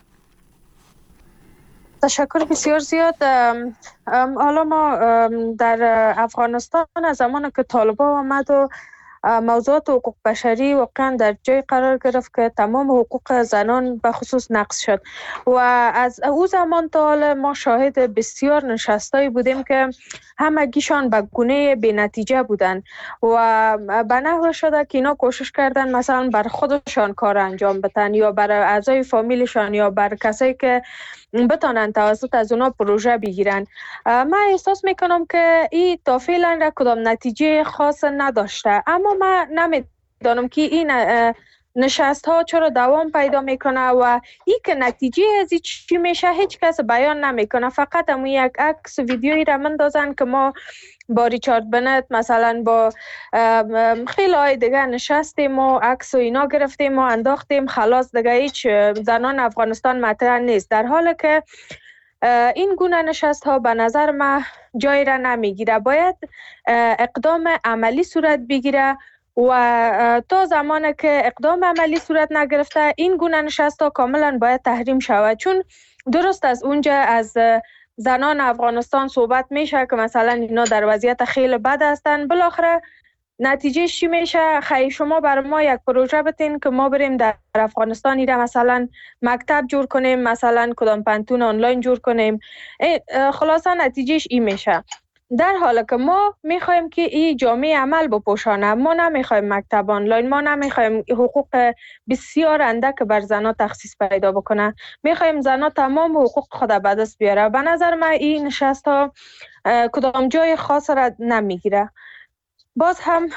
تشکر بسیار زیاد. حالا ما در افغانستان از زمان که طالبان آمد و موضوعات حقوق بشری واقعا در جای قرار گرفت که تمام حقوق زنان به خصوص نقض شد و از او زمان تا حال ما شاهد بسیار نشستایی بودیم که همگیشان به گونه بی نتیجه بودن و به نحو شده که اینا کوشش کردن مثلا بر خودشان کار انجام بدن یا بر اعضای فامیلشان یا بر کسایی که بتانن توسط از اونا پروژه بگیرن. من احساس میکنم که این تا فعلا را کدام نتیجه خاص نداشته، اما من نمیدانم که این نشست ها چرا دوام پیدا میکنه و این که نتیجه از این چی میشه هیچ کس بیان نمیکنه. فقط همون یک عکس ویدیویی را مندازن که ما با ریچارد بنت مثلا با خیلی های دیگه نشستیم و عکس و اینا گرفتیم و انداختیم، خلاص دیگه هیچ زنان افغانستان مطرح نیست، در حالی که این گونه نشست ها به نظر من جای را نمیگیره. باید اقدام عملی صورت بگیره و تا زمانی که اقدام عملی صورت نگرفته این گونه نشست ها کاملا باید تحریم شود، چون درست از اونجا از زنان افغانستان صحبت میشه که مثلا اینا در وضعیت خیلی بد هستن، بالاخره نتیجه چی میشه؟ خیلی شما بر ما یک پروژه بتین که ما بریم در افغانستان ایره مثلا مکتب جور کنیم، مثلا کدام پنتون آنلاین جور کنیم، خلاصا نتیجهش این میشه. در حالی که ما میخوایم که این جامعه عمل بپوشانه، ما نمیخوایم مکتب آنلاین، ما نمیخوایم حقوق بسیار اندک بر زنها تخصیص پیدا بکنه، میخوایم زنها تمام حقوق خود به دست بیاره. به نظر من این نشست ها کدام جای خاص را نمیگیره، باز هم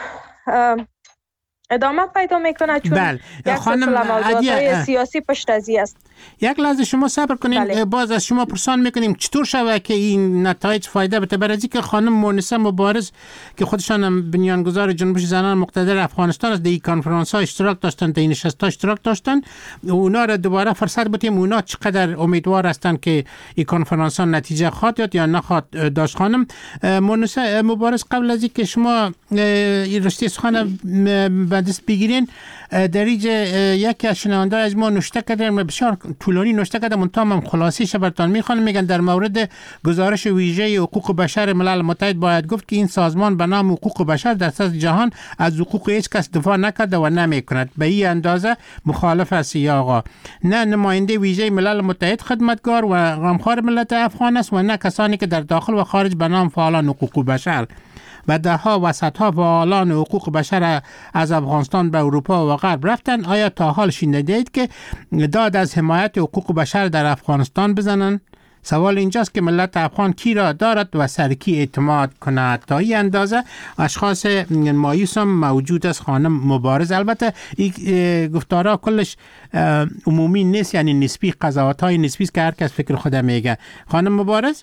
ادامه پیدا میکنه چون بله. یک سلسله موضوعات سیاسی پشت ازی است. یک لحظه شما صبر کنین. بله. باز از شما پرسان میکنیم چطور شود که این نتایج فایده بده؟ برای اینکه خانم مونسه مبارز که خودشان هم بنیانگذار جنبش زنان مقتدر افغانستان است، در این کنفرانس ها اشتراک داشتن، در این نشست ها اشتراک داشتن، اونا را دوباره فرصت بدیم اونا چقدر امیدوار هستند که این کنفرانس ها نتیجه خواهد داد یا نخواهد داشت. خانم مونسه مبارز، قبل از اینکه شما این رشته سخن به دست بگیرین، در اینجا یکی از شنونده از ما نوشته کرده، بسیار طولانی نوشته کرده، منتها من خلاصیش براتون میخوانم. میگن در مورد گزارش ویژه حقوق بشر ملل متحد باید گفت که این سازمان به نام حقوق بشر در سطح جهان از حقوق هیچ کس دفاع نکرده و نمیکند، به این اندازه مخالف است یا آقا. نه نماینده ویژه ملل متحد خدمتگار و غمخوار ملت افغان است و نه کسانی که در داخل و خارج به نام فعالان حقوق بشر و دهها و صدها فعالان حقوق بشر از افغانستان به اروپا و غرب رفتن. آیا تا حال شنیدید که داد از حمایت حقوق بشر در افغانستان بزنن؟ سوال اینجاست که ملت افغان کی را دارد و سر کی اعتماد کند؟ تا این اندازه اشخاص مایوس هم موجود است. خانم مبارز، البته این گفتارها کلش عمومی نیست، یعنی نسبی، قضاوت های نسبی است که هر کس فکر خود میگه. خانم مبارز.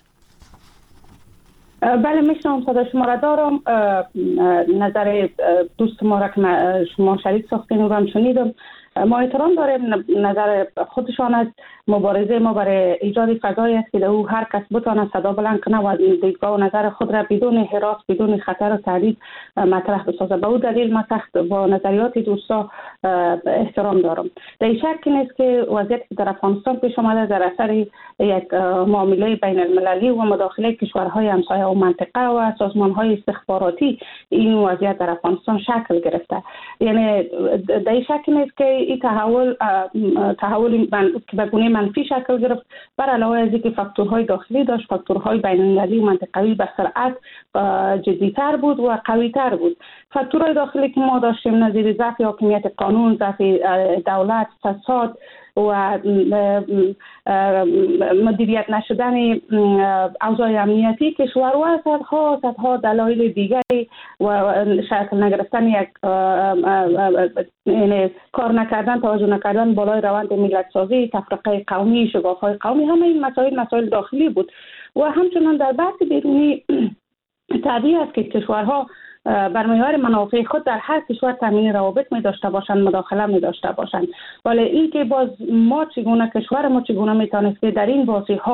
بله میشنم صدا شما را دارم. نظر دوست ما را که شما شریک ساختین و هم شنیدم، ما احترام داریم. نظر خودشان از مبارزه ما برای ایجاد فضایی است که در او هر کس بتواند صدا بلند کنه و دیدگاه و نظر خود را بدون هراس، بدون خطر و تهدید مطرح بسازه. به او دلیل ما سخت با نظریات دوستا احترام دارم. در شک نیست که وضعیتی که در افغانستان پیش آمده در اثر یک معامله بین المللی و مداخله کشورهای همسایه و منطقه و سازمانهای استخباراتی این وضعیت در افغانستان شکل گرفته. یعنی در شک نیست که این تحول تحول که به گونه منفی شکل گرفت، بر علاوه از اینکه فاکتورهای داخلی داشت، فاکتورهای بین المللی و منطقوی به سرعت جدی‌تر بود و قوی‌تر بود. فاکتورهای داخلی که ما داشتیم نظیر ضعف حاکمیت قانون، ضعف دولت، فساد و مدیریت نشدن اوضاع امنیتی کشور و صدها صدها دلایل دیگری و شکل نگرفتن یک یعنی کار نکردن، توجه نکردن بالای روند ملت سازی، تفرقه قومی، شگاف‌های قومی، همه این مسائل مسائل داخلی بود و همچنان در بحث بیرونی طبیعی است که کشورها بر محور منافع خود در هر کشور تامین روابط می داشته باشند، مداخله می داشته باشند. ولی این که باز ما چگونه کشور ما چگونه می توانست که در این بازی ها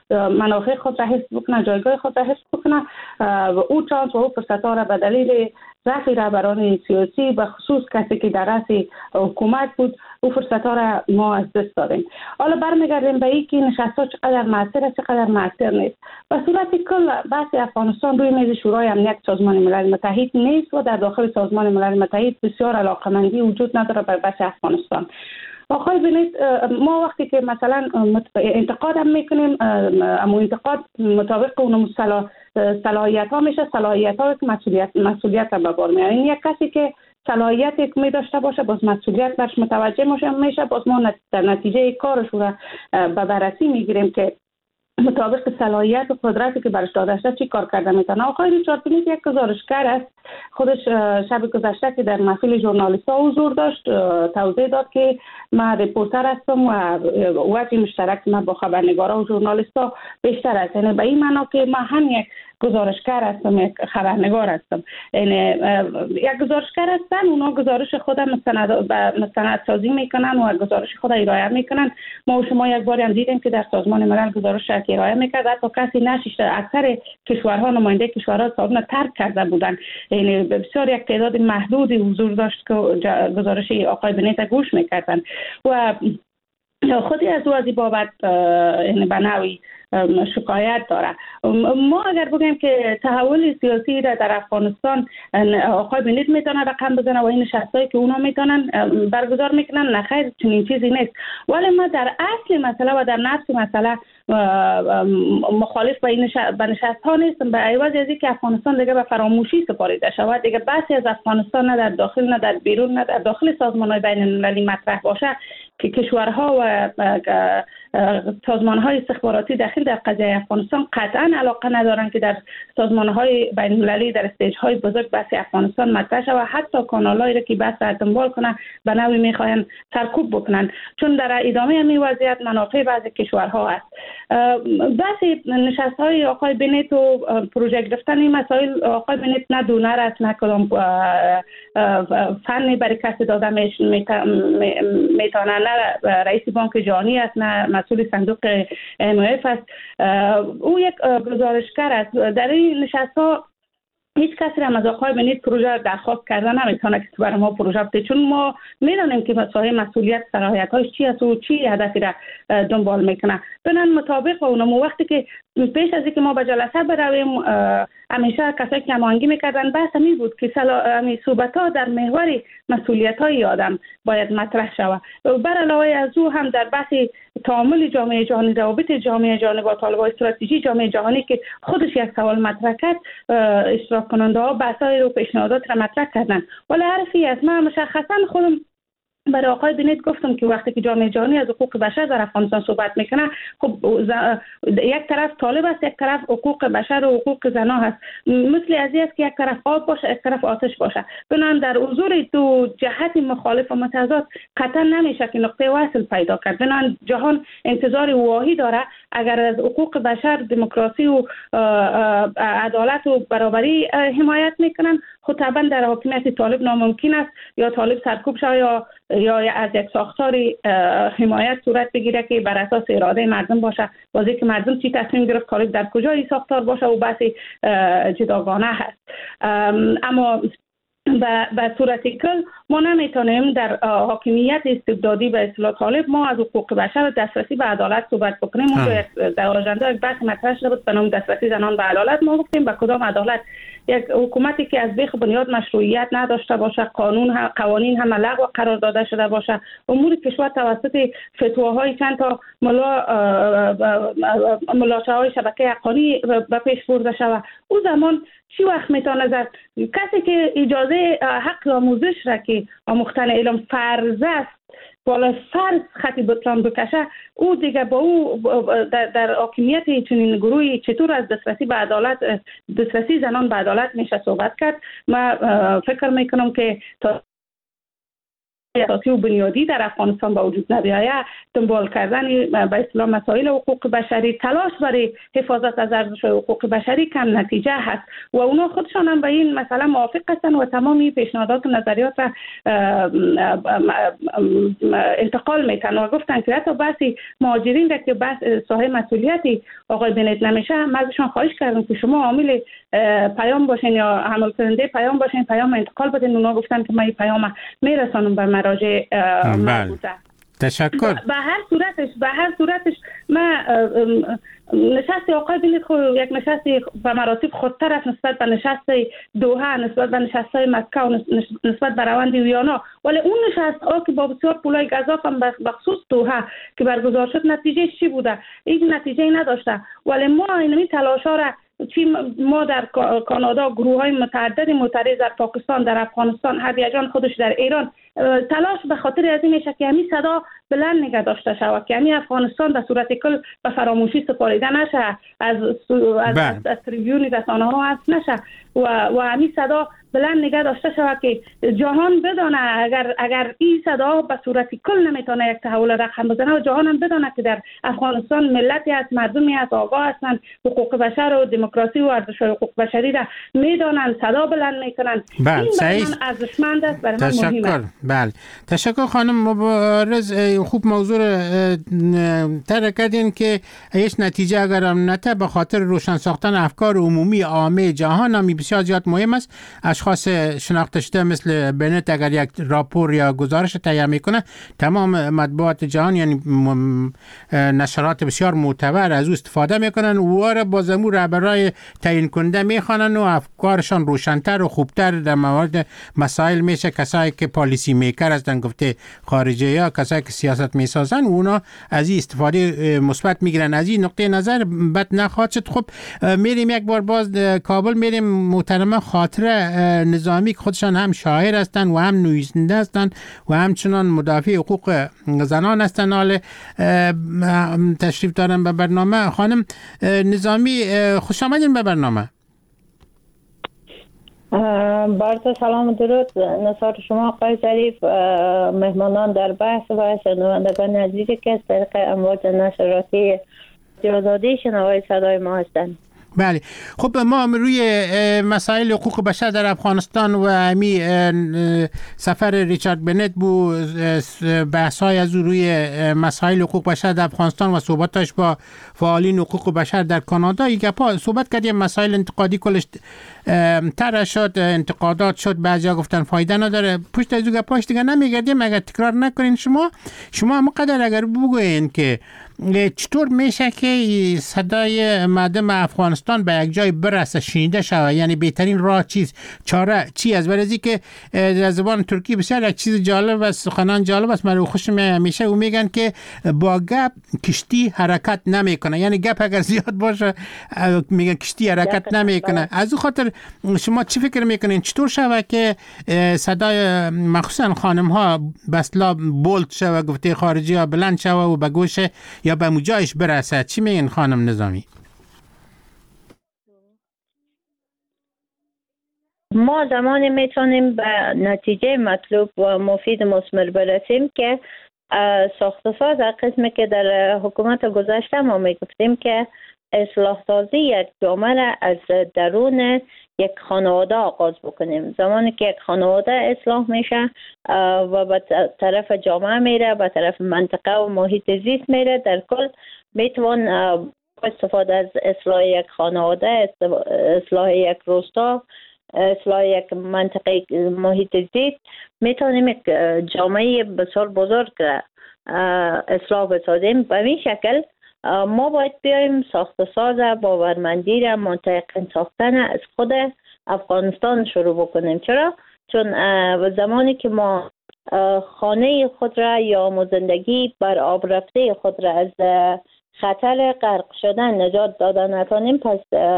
منافع خود را حفظ بکنه، جایگاه خود را حفظ بکنه و او چانس و او فرصت ها را به دلیل ضعف رهبران سیاسی و خصوص کسی که در رأس حکومت بود او فرصت ها را ما از دست دادیم. حالا برمیگردیم به این که نشست ها چقدر مؤثر است چقدر مؤثر نیست. به صورت کل بحث افغانستان روی میز شورای امنیت سازمان ملل متحد نیست و در داخل سازمان ملل متحد بسیار علاقمندی وجود نداره بر بحث افغانستان. آقای بنید، ما وقتی که مثلا انتقاد هم میکنیم اما انتقاد مطابق اون صلاحیت ها میشه، صلاحیت ها که مسئولیت مسئولیت را به بار میاره. این یک کسی که صلاحیتی که می داشته باشه باز مسئولیت برش متوجه میشه، باز ما در نتیجه کارش را به بررسی میگیریم که مطابق صلاحیت و قدرتی که برش داده شده چی کار کرده میتونه. آقای ریچارد بنید یک گزارشگر است. خودش شب گذشته که در محفل ژورنالیست‌ها حضور داشت توضیح داد که من ریپورتر هستم و وجه مشترک من با خبرنگارا و ژورنالیست‌ها بیشتر است. یعنی به این معنا که من هم یک گزارشگر هستم، یک خبرنگار هستم. یعنی یک گزارشگر هستن، اونا گزارش خود مستند مستند سازی میکنن و گزارش خود ارائه میکنن. ما و شما یک بار هم دیدیم که در سازمان ملل گزارش ارائه میکرد حتی کسی نشسته. اکثر کشورها نماینده کشورها سازمان ترک کرده بودن. یعنی بسیار یک تعداد محدودی حضور داشت که گزارش آقای بنید گوش میکردن و خودی از او از این بابت یعنی به نوعی شکایت داره. ما اگر بگیم که تحول سیاسی را در افغانستان آقای بنید میتونه رقم بزنه و این نشستایی که اونا میتونن برگزار میکنن، نه خیر، چنین چیزی نیست. ولی ما در اصل مسئله و در نفس مسئله مخالف به این نشست ها نیستم، به عوض از اینکه افغانستان دیگه به فراموشی سپاریده شود، دیگه بحثی از افغانستان نه در داخل نه در بیرون نه در داخل سازمان های بین المللی مطرح باشه که کشورها و سازمان های استخباراتی داخل در قضیه افغانستان قطعا علاقه ندارن که در سازمان های بین المللی در استیج های بزرگ بحث افغانستان مطرح شود. حتی کانالایی را که بحث را دنبال کنه به نوعی میخواین سرکوب بکنن، چون در ادامه همین وضعیت منافع بعضی کشورها است. بحث نشست های آقای بنید و پروژه گرفتن این مسائل، آقای بنید نه دونر است نه کدام فنی برای کسی داده میتونه، نه رئیس بانک جهانی است نه مسئول صندوق ام اف است. او یک گزارشگر است. در این نشست ها هیچ کسی هم از آقای بنید پروژه درخواست کرده نمیتونه که برای ما پروژه بده، چون ما میدونیم که مسائل مسئولیت صلاحیت هاش چی است و چی هدفی را دنبال میکنه. بنان مطابق اونم وقتی که پیش از اینکه ما به جلسه برویم همیشه کسایی که هماهنگی میکردن بحث می بود که همین صحبت ها در محور مسئولیت های آدم باید مطرح شود. بر علاوه از او هم در بحث تعامل جامعه جهانی، روابط جامعه جهانی با طالبان، استراتژی جامعه جهانی که خودش یک سوال مطرح کرد، اشتراک کننده ها بحث‌های رو پیشنهادات را مطرح کردن. ولی حرفی است من مشخصا خودم برای آقای بنید گفتم که وقتی که جامعه جهانی از حقوق بشر در افغانستان صحبت میکنه، خب یک طرف طالب است، یک طرف حقوق بشر و حقوق زنا هست. مثل از این است که یک طرف آب باشه یک طرف آتش باشه. بنابراین در حضور دو جهت مخالف و متضاد قطعا نمیشه که نقطه وصل پیدا کرد. بنابراین جهان انتظار واهی داره اگر از حقوق بشر، دموکراسی و عدالت و برابری حمایت میکنن، خود طبعا در حاکمیت طالب ناممکن است یا طالب سرکوب شود یا یا از یک ساختاری حمایت صورت بگیره که بر اساس اراده مردم باشه. بازی که مردم چی تصمیم گرفت طالب در کجای ساختار باشه و بحث جداگانه هست. اما به صورت کل ما نمیتونیم در حاکمیت استبدادی به اصطلاح طالب ما از حقوق بشر و دسترسی به عدالت صحبت بکنیم. اونجا در آژانده یک بحث مطرح شده بود به نام دسترسی زنان به عدالت. ما گفتیم به کدام عدالت؟ یک حکومتی که از بیخ بنیاد مشروعیت نداشته باشه، قانون هم قوانین هم لغو قرار داده شده باشه، امور کشور توسط فتواهای چند تا ملا ملاچه‌های شبکه حقانی به پیش برده شود، او زمان چی وقت میتونه زد؟ کسی که اجازه حق آموزش را که آموختن علم فرض است بالا فرض خطی بطلان بکشه، او دیگه با او در, در حاکمیت چنین گروهی چطور از دسترسی به عدالت، دسترسی زنان به عدالت میشه صحبت کرد؟ من فکر میکنم که تا اساسی و بنیادی در افغانستان به وجود نمی‌آید، دنبال کردن به اصطلاح مسائل حقوق بشری، تلاش برای حفاظت از ارزش حقوق بشری کم نتیجه هست و اونا خودشان هم به این مسئله موافق هستند و تمامی پیشنهادات و نظریات را انتقال میتن و گفتن که حتی بحثی مهاجرین را که بحث ساحه مسئولیتی آقای بنت نمیشه، من ازشان خواهش کردم که شما عامل پیام باشین یا حمل کننده پیام باشین، پیام انتقال بدین. اونا گفتن که من این پیام میرسانم به مراجع مربوطه. تشکر. به هر صورتش به هر صورتش من نشست آقای بنت خو یک نشست به مراتب خودتر است نسبت به نشست دوحه، نسبت به نشست های مکه و نسبت به روند ویانا، ولی اون نشست ها که با بسیار پولای گزاف هم به خصوص دوحه که برگزار شد نتیجه چی بوده؟ این نتیجه نداشته. ولی ما این تلاش ها را ما در کانادا گروه های متعدد معترض در پاکستان، در افغانستان، هر یجان خودش در ایران تلاش به خاطر از این میشه که همین صدا بلند نگه داشته شود که همین افغانستان به صورت کل به فراموشی سپاریده نشه، از از, از, از تریبیون رسانه ها هست نشه و و همین صدا بلند نگه داشته شود که جهان بدانه اگر اگر این صدا به صورت کل نمیتونه یک تحول رقم بزنه و جهان هم بدانه که در افغانستان ملتی است، مردمی است، آگاه هستند، حقوق بشر و دموکراسی و ارزش حقوق بشری را میدانند، صدا بلند میکنند. بله، این برای من ارزشمند است، برای من مهم است. بله، تشکر خانم مبارز. خوب موضوع تر کردین که هیچ نتیجه اگر هم نته به خاطر روشن ساختن افکار عمومی عامه جهان هم بسیار زیاد مهم است. اشخاص شناخته شده مثل بنت اگر یک راپور یا گزارش تهیه میکنه، تمام مطبوعات جهان یعنی نشرات بسیار معتبر از او استفاده میکنن و او را با زمو رهبرای تعیین کننده میخوانن و افکارشان روشن‌تر و خوبتر در مورد مسائل میشه. کسایی که پالیسی میکر هستن، گفته خارجه یا کسایی که سیاست میسازن، اونا از این استفاده مثبت میگیرن. از این نقطه نظر بد نخواهد شد. خب میریم یک بار باز کابل، میریم محترمه خاطره نظامی که خودشان هم شاعر هستند و هم نویسنده هستند و همچنان مدافع حقوق زنان هستند. حال تشریف دارن به برنامه. خانم نظامی خوش آمدین به برنامه. بارت سلام و درود نثار شما آقای ظریف، مهمانان در بحث و شنوندگان عزیزی که از طریق امواج نشراتی آزادی شنوای صدای ما هستند. بله، خب ما روی مسائل حقوق بشر در افغانستان و همی سفر ریچارد بنت بود، بحث‌های از روی مسائل حقوق بشر در افغانستان و صحبتاش با فعالین حقوق بشر در کانادا، یک گپا صحبت کردیم. مسائل انتقادی کلش طرح شد، انتقادات شد، بعضیا گفتن فایده نداره. پشت از گپاش دیگه نمیگردیم. اگر تکرار نکنین شما شما هم قدر اگر بگوین که چطور میشه که صدای مردم افغانستان به یک جای برسه، شنیده شود، یعنی بهترین راه چیز، چاره چی است؟ برای که در زبان ترکی بسیار یک چیز جالب است، سخنان جالب است، من خوشم میشه و میگن که با گپ کشتی حرکت نمیکنه. یعنی گپ اگر زیاد باشه میگن کشتی حرکت نمیکنه. از اون خاطر شما چی فکر میکنین چطور شود که صدای مخصوصا خانم ها بسلا بولد شود، گفته خارجی ها بلند شود و به گوش یا به مجایش برسه؟ چی میگن خانم نظامی؟ ما زمانی میتونیم به نتیجه مطلوب و مفید مثمر برسیم که ساخت ساز قسمی که در حکومت گذشته ما میگفتیم که اصلاح سازی یک جامعه را از درون یک خانواده آغاز بکنیم. زمانی که یک خانواده اصلاح میشه و به طرف جامعه میره، به طرف منطقه و محیط زیست میره، در کل میتوان استفاده از اصلاح یک خانواده، اصلاح یک روستا، اصلاح یک منطقه محیط زیست، میتونیم یک جامعه بسیار بزرگ اصلاح بسازیم. به این شکل ما باید بیاییم ساخت ساز باورمندی را منطقه ساختن از خود افغانستان شروع بکنیم. چرا؟ چون زمانی که ما خانه خود را یا زندگی بر آب رفته خود را از خطر غرق شدن نجات دادن نتونیم، پس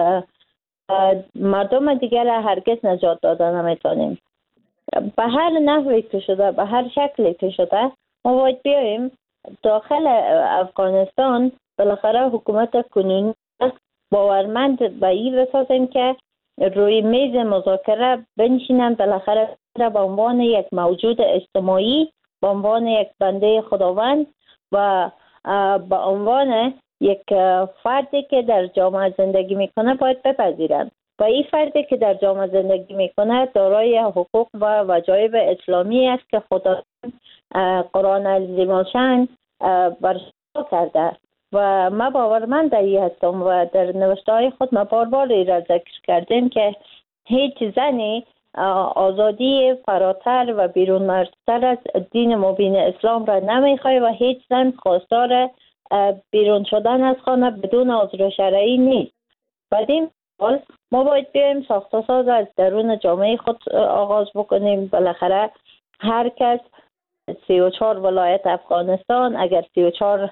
مردم دیگر را هرگز نجات دادن نمیتونیم. به هر نحوی که شده، به هر شکلی که شده، ما باید بیاییم داخل افغانستان بالاخره حکومت کنونی باورمند به این بسازیم که روی میز مذاکره بنشینن، بالاخره به عنوان یک موجود اجتماعی به عنوان یک بنده خداوند و به عنوان یک فردی که در جامعه زندگی میکنه باید بپذیرند و این فردی که در جامعه زندگی میکنه دارای حقوق و وجایب اسلامی است که خدا قرآن عظیم الشان برشا کرده و ما باورمند در این هستم و در نوشته های خود ما بار بار را ذکر کردیم که هیچ زنی آزادی فراتر و بیرون مرزتر از دین مبین اسلام را نمیخواه و هیچ زن خواستار بیرون شدن از خانه بدون عذر شرعی نیست. بعد این حال ما باید بیایم ساخت و ساز از درون جامعه خود آغاز بکنیم. بالاخره هر کس سی و چهار ولایت افغانستان اگر سی و چهار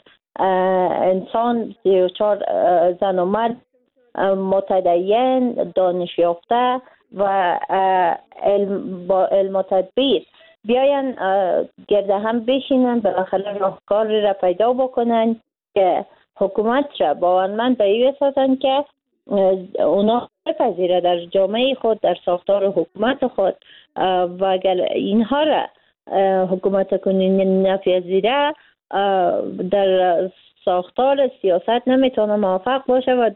انسان سی و چهار زن و مرد متدین دانش یافته و علم با علم و تدبیر بیاین گرده هم بشینن بالاخره راهکاری را پیدا بکنن که حکومت را باورمند به این بسازن که اونا بپذیره در جامعه خود در ساختار حکومت خود و اگر اینها را حکومت کنونی نپذیره در ساختار سیاست نمیتونه موفق باشه و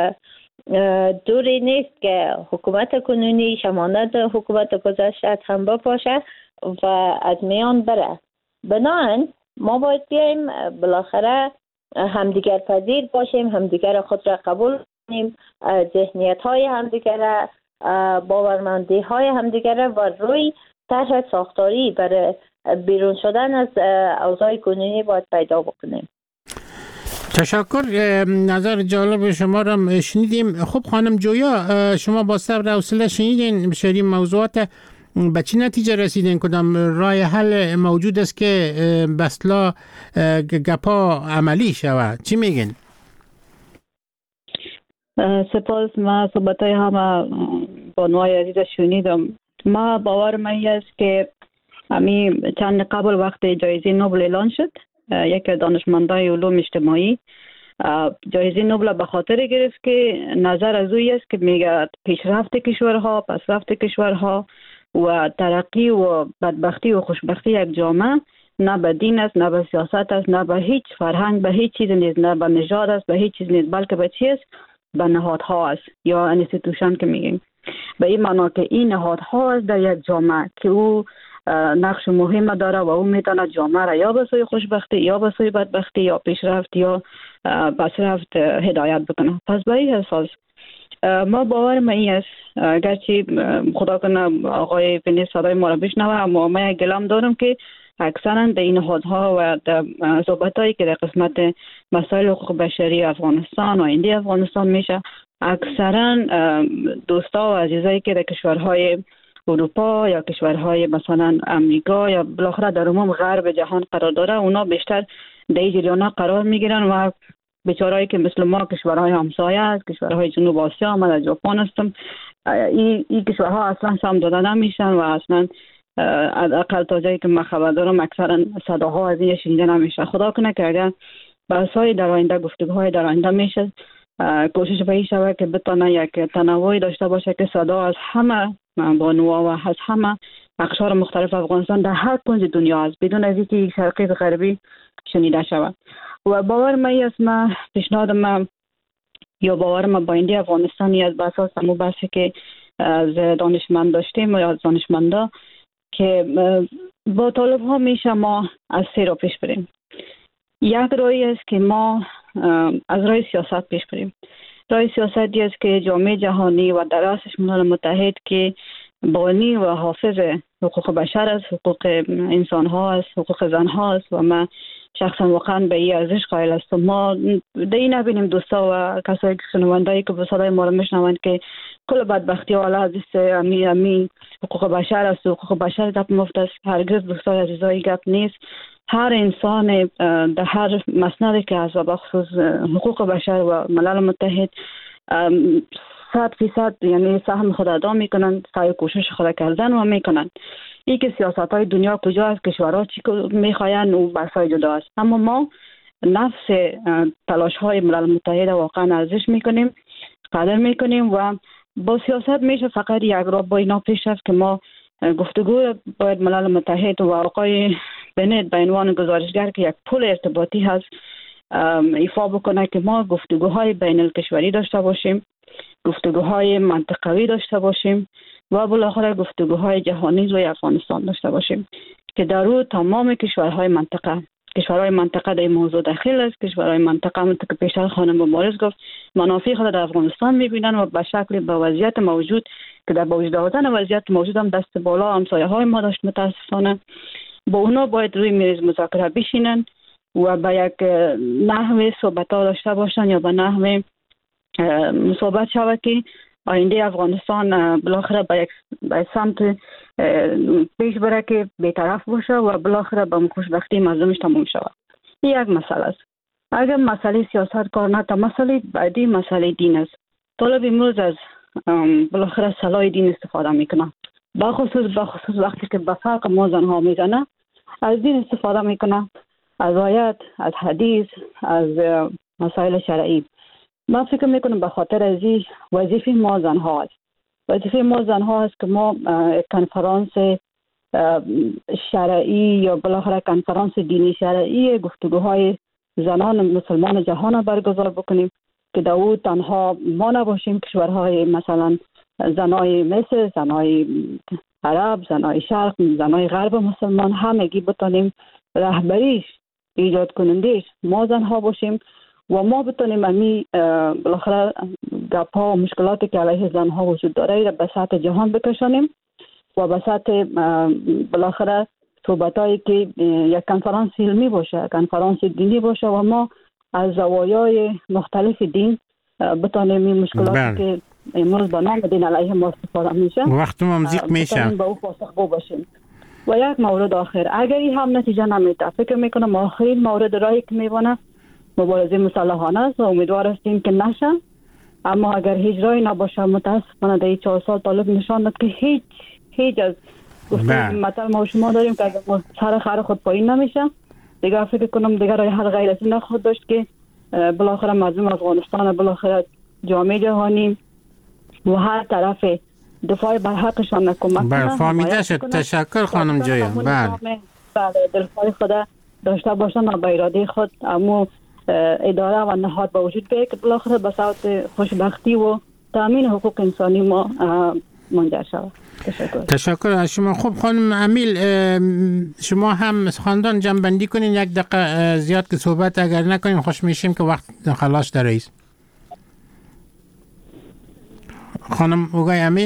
دوری نیست که حکومت کنونی شمانت حکومت گذشته هم بپاشه و از میان بره. بنابراین ما باید بیاییم بالاخره همدیگر پذیر باشیم، همدیگر خود را قبول کنیم، ذهنیت های همدیگر، باورمندی های همدیگر و روی طرح ساختاری برای بیرون شدن از اوضاع کنونی باید پیدا بکنیم. تشکر، نظر جالب شما را شنیدیم. خب خانم جویا، شما با صبر و حوصله شنیدین بسیاری موضوعات، به چه نتیجه رسیدین؟ کدام راه حل موجود است که بسلا گپا عملی شود؟ چی میگین؟ سپاس. ما صحبتای همه بانوای عزیز شنیدم. ما باور من است که همین چند قبل وقت جایزه نوبل اعلان شد، یک دانشمندای علوم اجتماعی جایزه نوبل به خاطر گرفت که نظر از اوی است که میگه پیشرفت کشورها، پسرفت کشورها و ترقی و بدبختی و خوشبختی یک جامعه نه به دین است، نه به سیاست است، نه به هیچ فرهنگ، به هیچ چیز نیست، نه به نژاد است، به هیچ چیز نیست، بلکه به چی است؟ به نهادها است یا انستیتوشن که میگیم. به این معنا که این نهادها است در یک جامعه که او نقش مهم داره و او میتونه جامعه را یا به سوی خوشبختی یا به سوی بدبختی یا پیشرفت یا پسرفت هدایت بکنه. پس به این اساس ما باور ما این است، گرچه خدا کنه آقای فنی صدای ما را بشنوه، اما ما یک گلم دارم که اکثرا در این نهادها و در صحبتایی که در قسمت مسائل حقوق بشری افغانستان و آینده افغانستان میشه، اکثرا دوستا و عزیزایی که در کشورهای اروپا یا کشورهای مثلا امریکا یا بالاخره در عموم غرب جهان قرار داره، اونا بیشتر در این جریان قرار میگیرن و بیچارهایی که مثل ما کشورهای همسایه است، کشورهای جنوب آسیا، من در ژاپن هستم، این این کشورها اصلا سهم داده نمیشن و اصلا اقل تا جایی که من خبر دارم اکثرا صداها از این شنیده نمیشه. خدا کنه که اگر بحث‌های در آینده، گفتگوهای در آینده میشه، کوشش به این شود که بتونه یک تنوعی داشته باشه که صدا از همه بانوها و از همه اقشار مختلف افغانستان در هر کنج دنیا است، بدون از اینکه شرقی و غربی شنیده شود. و باور من است، من پیشنهاد من یا باور من با آینده افغانستانی از بحث همون بحثی که از دانشمند داشتیم یا از دانشمندا که با طالب ها میشه ما از سه را پیش بریم. یک راهی است که ما از راه سیاست پیش بریم. راه سیاستی است که جامعه جهانی و در رأسش ملل متحد که بانی و حافظ حقوق بشر است، حقوق انسان ها است، حقوق زن ها است و من شخصا واقعا به این ارزش قائل هستم. ما دی نبینیم دوستا و کسایی که شنونده‌ای که به صدای ما را میشنوند که کل بدبختی و علاوه امی امی حقوق بشر است، حقوق بشر گپ مفت است. هرگز دوستای عزیزای گپ نیست. هر انسان در هر مسندی که از بخصوص حقوق بشر و ملل متحد صد فیصد یعنی سهم خود ادا میکنن، سعی کوشش خود کردن و میکنن. این که سیاست های دنیا کجا است، کشورها چی میخواین و بحثای جدا است، اما ما نفس تلاش های ملل متحد واقعا ارزش میکنیم، قدر میکنیم و با سیاست میشه فقط یک راه با اینا پیش رفت که ما گفتگو باید ملل متحد و آقای بنت به عنوان گزارشگر که یک پل ارتباطی هست ایفا بکنه که ما گفتگوهای بین الکشوری داشته باشیم، گفتگوهای منطقوی داشته باشیم و بالاخره گفتگوهای جهانی روی افغانستان داشته باشیم که در او تمام کشورهای منطقه کشورهای منطقه در این موضوع داخل است. کشورهای منطقه منطقه که پیشتر خانم مبارز گفت منافع خود در افغانستان میبینن و به شکل به وضعیت موجود که در وجود آوردن وضعیت موجود هم دست بالا همسایه های ما داشت متاسفانه. با اونا باید روی میز مذاکره بشینن و به یک نحو صحبت ها داشته باشن یا به نحو صحبت شود که آینده افغانستان بالاخره به یک به سمت پیش بره که بی‌طرف باشه و بالاخره به خوشبختی مردمش تموم شود. این یک مسئله است. اگر مسئله سیاست کار نه، تا مسئله بعدی مسئله دین است. طالب امروز از بالاخره سلاح دین استفاده میکنه، بخصوص بخصوص وقتی که به فرق ما زنها میزنه از دین استفاده میکنه، از آیات، از حدیث، از مسائل شرعی. من فکر میکنم به خاطر از این وظیفه ما زنها است. وظیفه ما زنها است که ما کنفرانس شرعی یا بالاخره کنفرانس دینی شرعی گفتگوهای زنان مسلمان جهان برگزار بکنیم که در او تنها ما نباشیم، کشورهای مثلا زنای مصر، زنای عرب، زنای شرق، زنای غرب مسلمان همگی بتونیم رهبریش ایجاد کنندش ما زنها باشیم و ما بتونیم امی بالاخره گپ‌ها و مشکلاتی که علیه زنها وجود داره را به سطح جهان بکشانیم و به سطح بالاخره صحبتایی که یک کنفرانس علمی باشه، کنفرانس دینی باشه و ما از زوایای مختلف دین بتونیم این مشکلاتی بل. که امروز به نام دین علیه ما استفاده میشه وقت ما مزیق میشه به او پاسخگو باشیم. و یک مورد آخر، اگر این هم نتیجه نمیده، فکر میکنم آخرین مورد راهی که میبونه مبارزه مسلحانه است و امیدوار هستیم که نشه. اما اگر هیچ راهی نباشه متاسفانه در این چهار سال طالب نشان داد که هیچ هیچ از گفتگوی مثلا ما شما داریم که سر خر خود پایین نمیشه دیگه. فکر کنم دیگه راه حل غیر از این نخواهد داشت که بالاخره مردم افغانستان، بالاخره جامعه جهانی و هر طرف دفاع بر حقشان کمک کنه. بله فهمیده شد. تشکر خانم جویا. بله بله دلخواه خود داشته باشن و به اراده خود اما اداره و نهاد با وجود بیاید که بالاخره به صورت خوشبختی و تامین حقوق انسانی ما منجر شود. تشکر. تشکر از شما. خب خانم امیل، شما هم خواندن جنبندی کنین یک دقیقه زیاد که صحبت اگر نکنین خوش میشیم که وقت خلاص در رئیس. خانم اوگای امیل.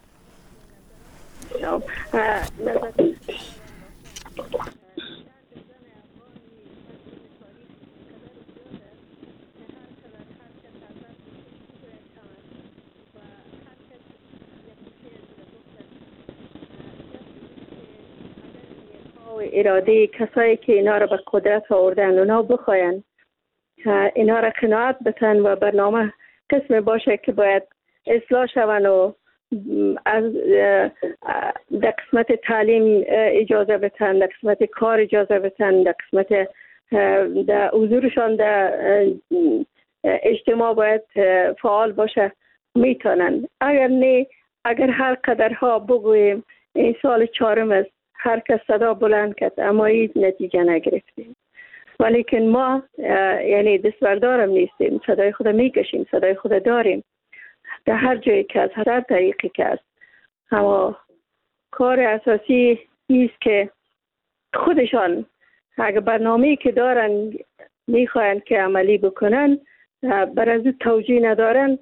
اراده کسایی که اینا را به قدرت آوردن اونا بخواین اینا را قناعت بتن و برنامه قسم باشه که باید اصلاح شون و از در قسمت تعلیم اجازه بتن، در قسمت کار اجازه بتن، در قسمت در حضورشان در اجتماع باید فعال باشه میتونن. اگر نه، اگر هر قدرها بگوییم این سال چهارم است هر کس صدا بلند کرد اما این نتیجه نگرفتیم. ولیکن ما یعنی دستبردارم نیستیم، صدای خود میکشیم، صدای خود داریم در هر جایی که از هر طریقی که است. اما کار اساسی نیست که خودشان اگر برنامه‌ای که دارن میخواین که عملی بکنن بر از توجیه ندارن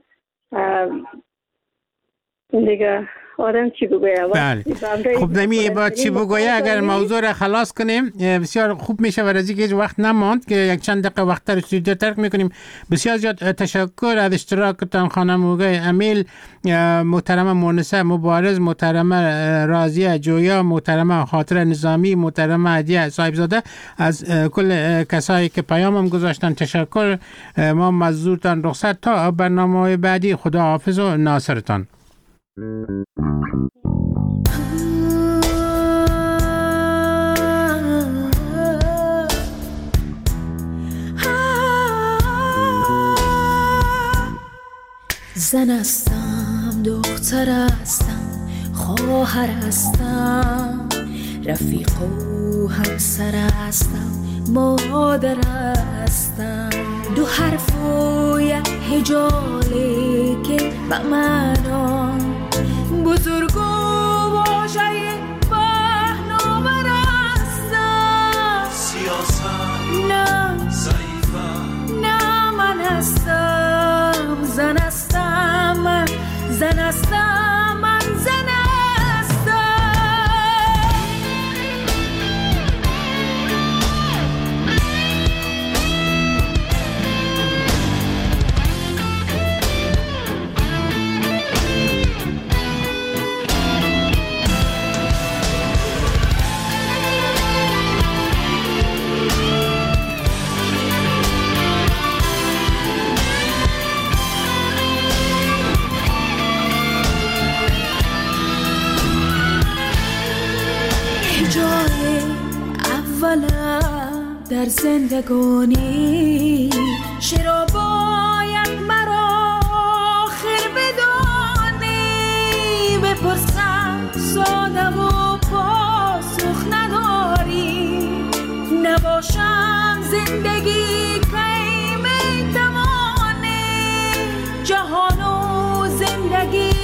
دیگه آدم چی بگویه؟ بله. خب نمی با چی بگویه اگر موضوع را خلاص کنیم بسیار خوب میشه و از اینکه وقت نماند که یک چند دقیقه وقت رو استودیو ترک میکنیم. بسیار زیاد تشکر از اشتراکتان خانم اوگای امیل، محترم مونسه مبارز، محترم راضیه جویا، محترم خاطر نظامی، محترم عدیه صاحبزاده، از کل کسایی که پیامم گذاشتن تشکر. ما مزدورتان رخصت تا برنامه بعدی. خدا حافظ و ناصرتان. زن هستم، دختر هستم، خواهر هستم، رفیق و همسر هستم، مادر هستم. دو حرف و یک هجاله که به معنا بزرگ و واژه پهناور هستم. سیاست نه ضعیفم، نه من هستم زن هستم، من زن هستم، من زن در زندگانی. چرا باید مرا آخر بدانی؟ بپرسم ساده و پاسخ نداری. نباشم زندگی کی میتوانی؟ جهان و زندگی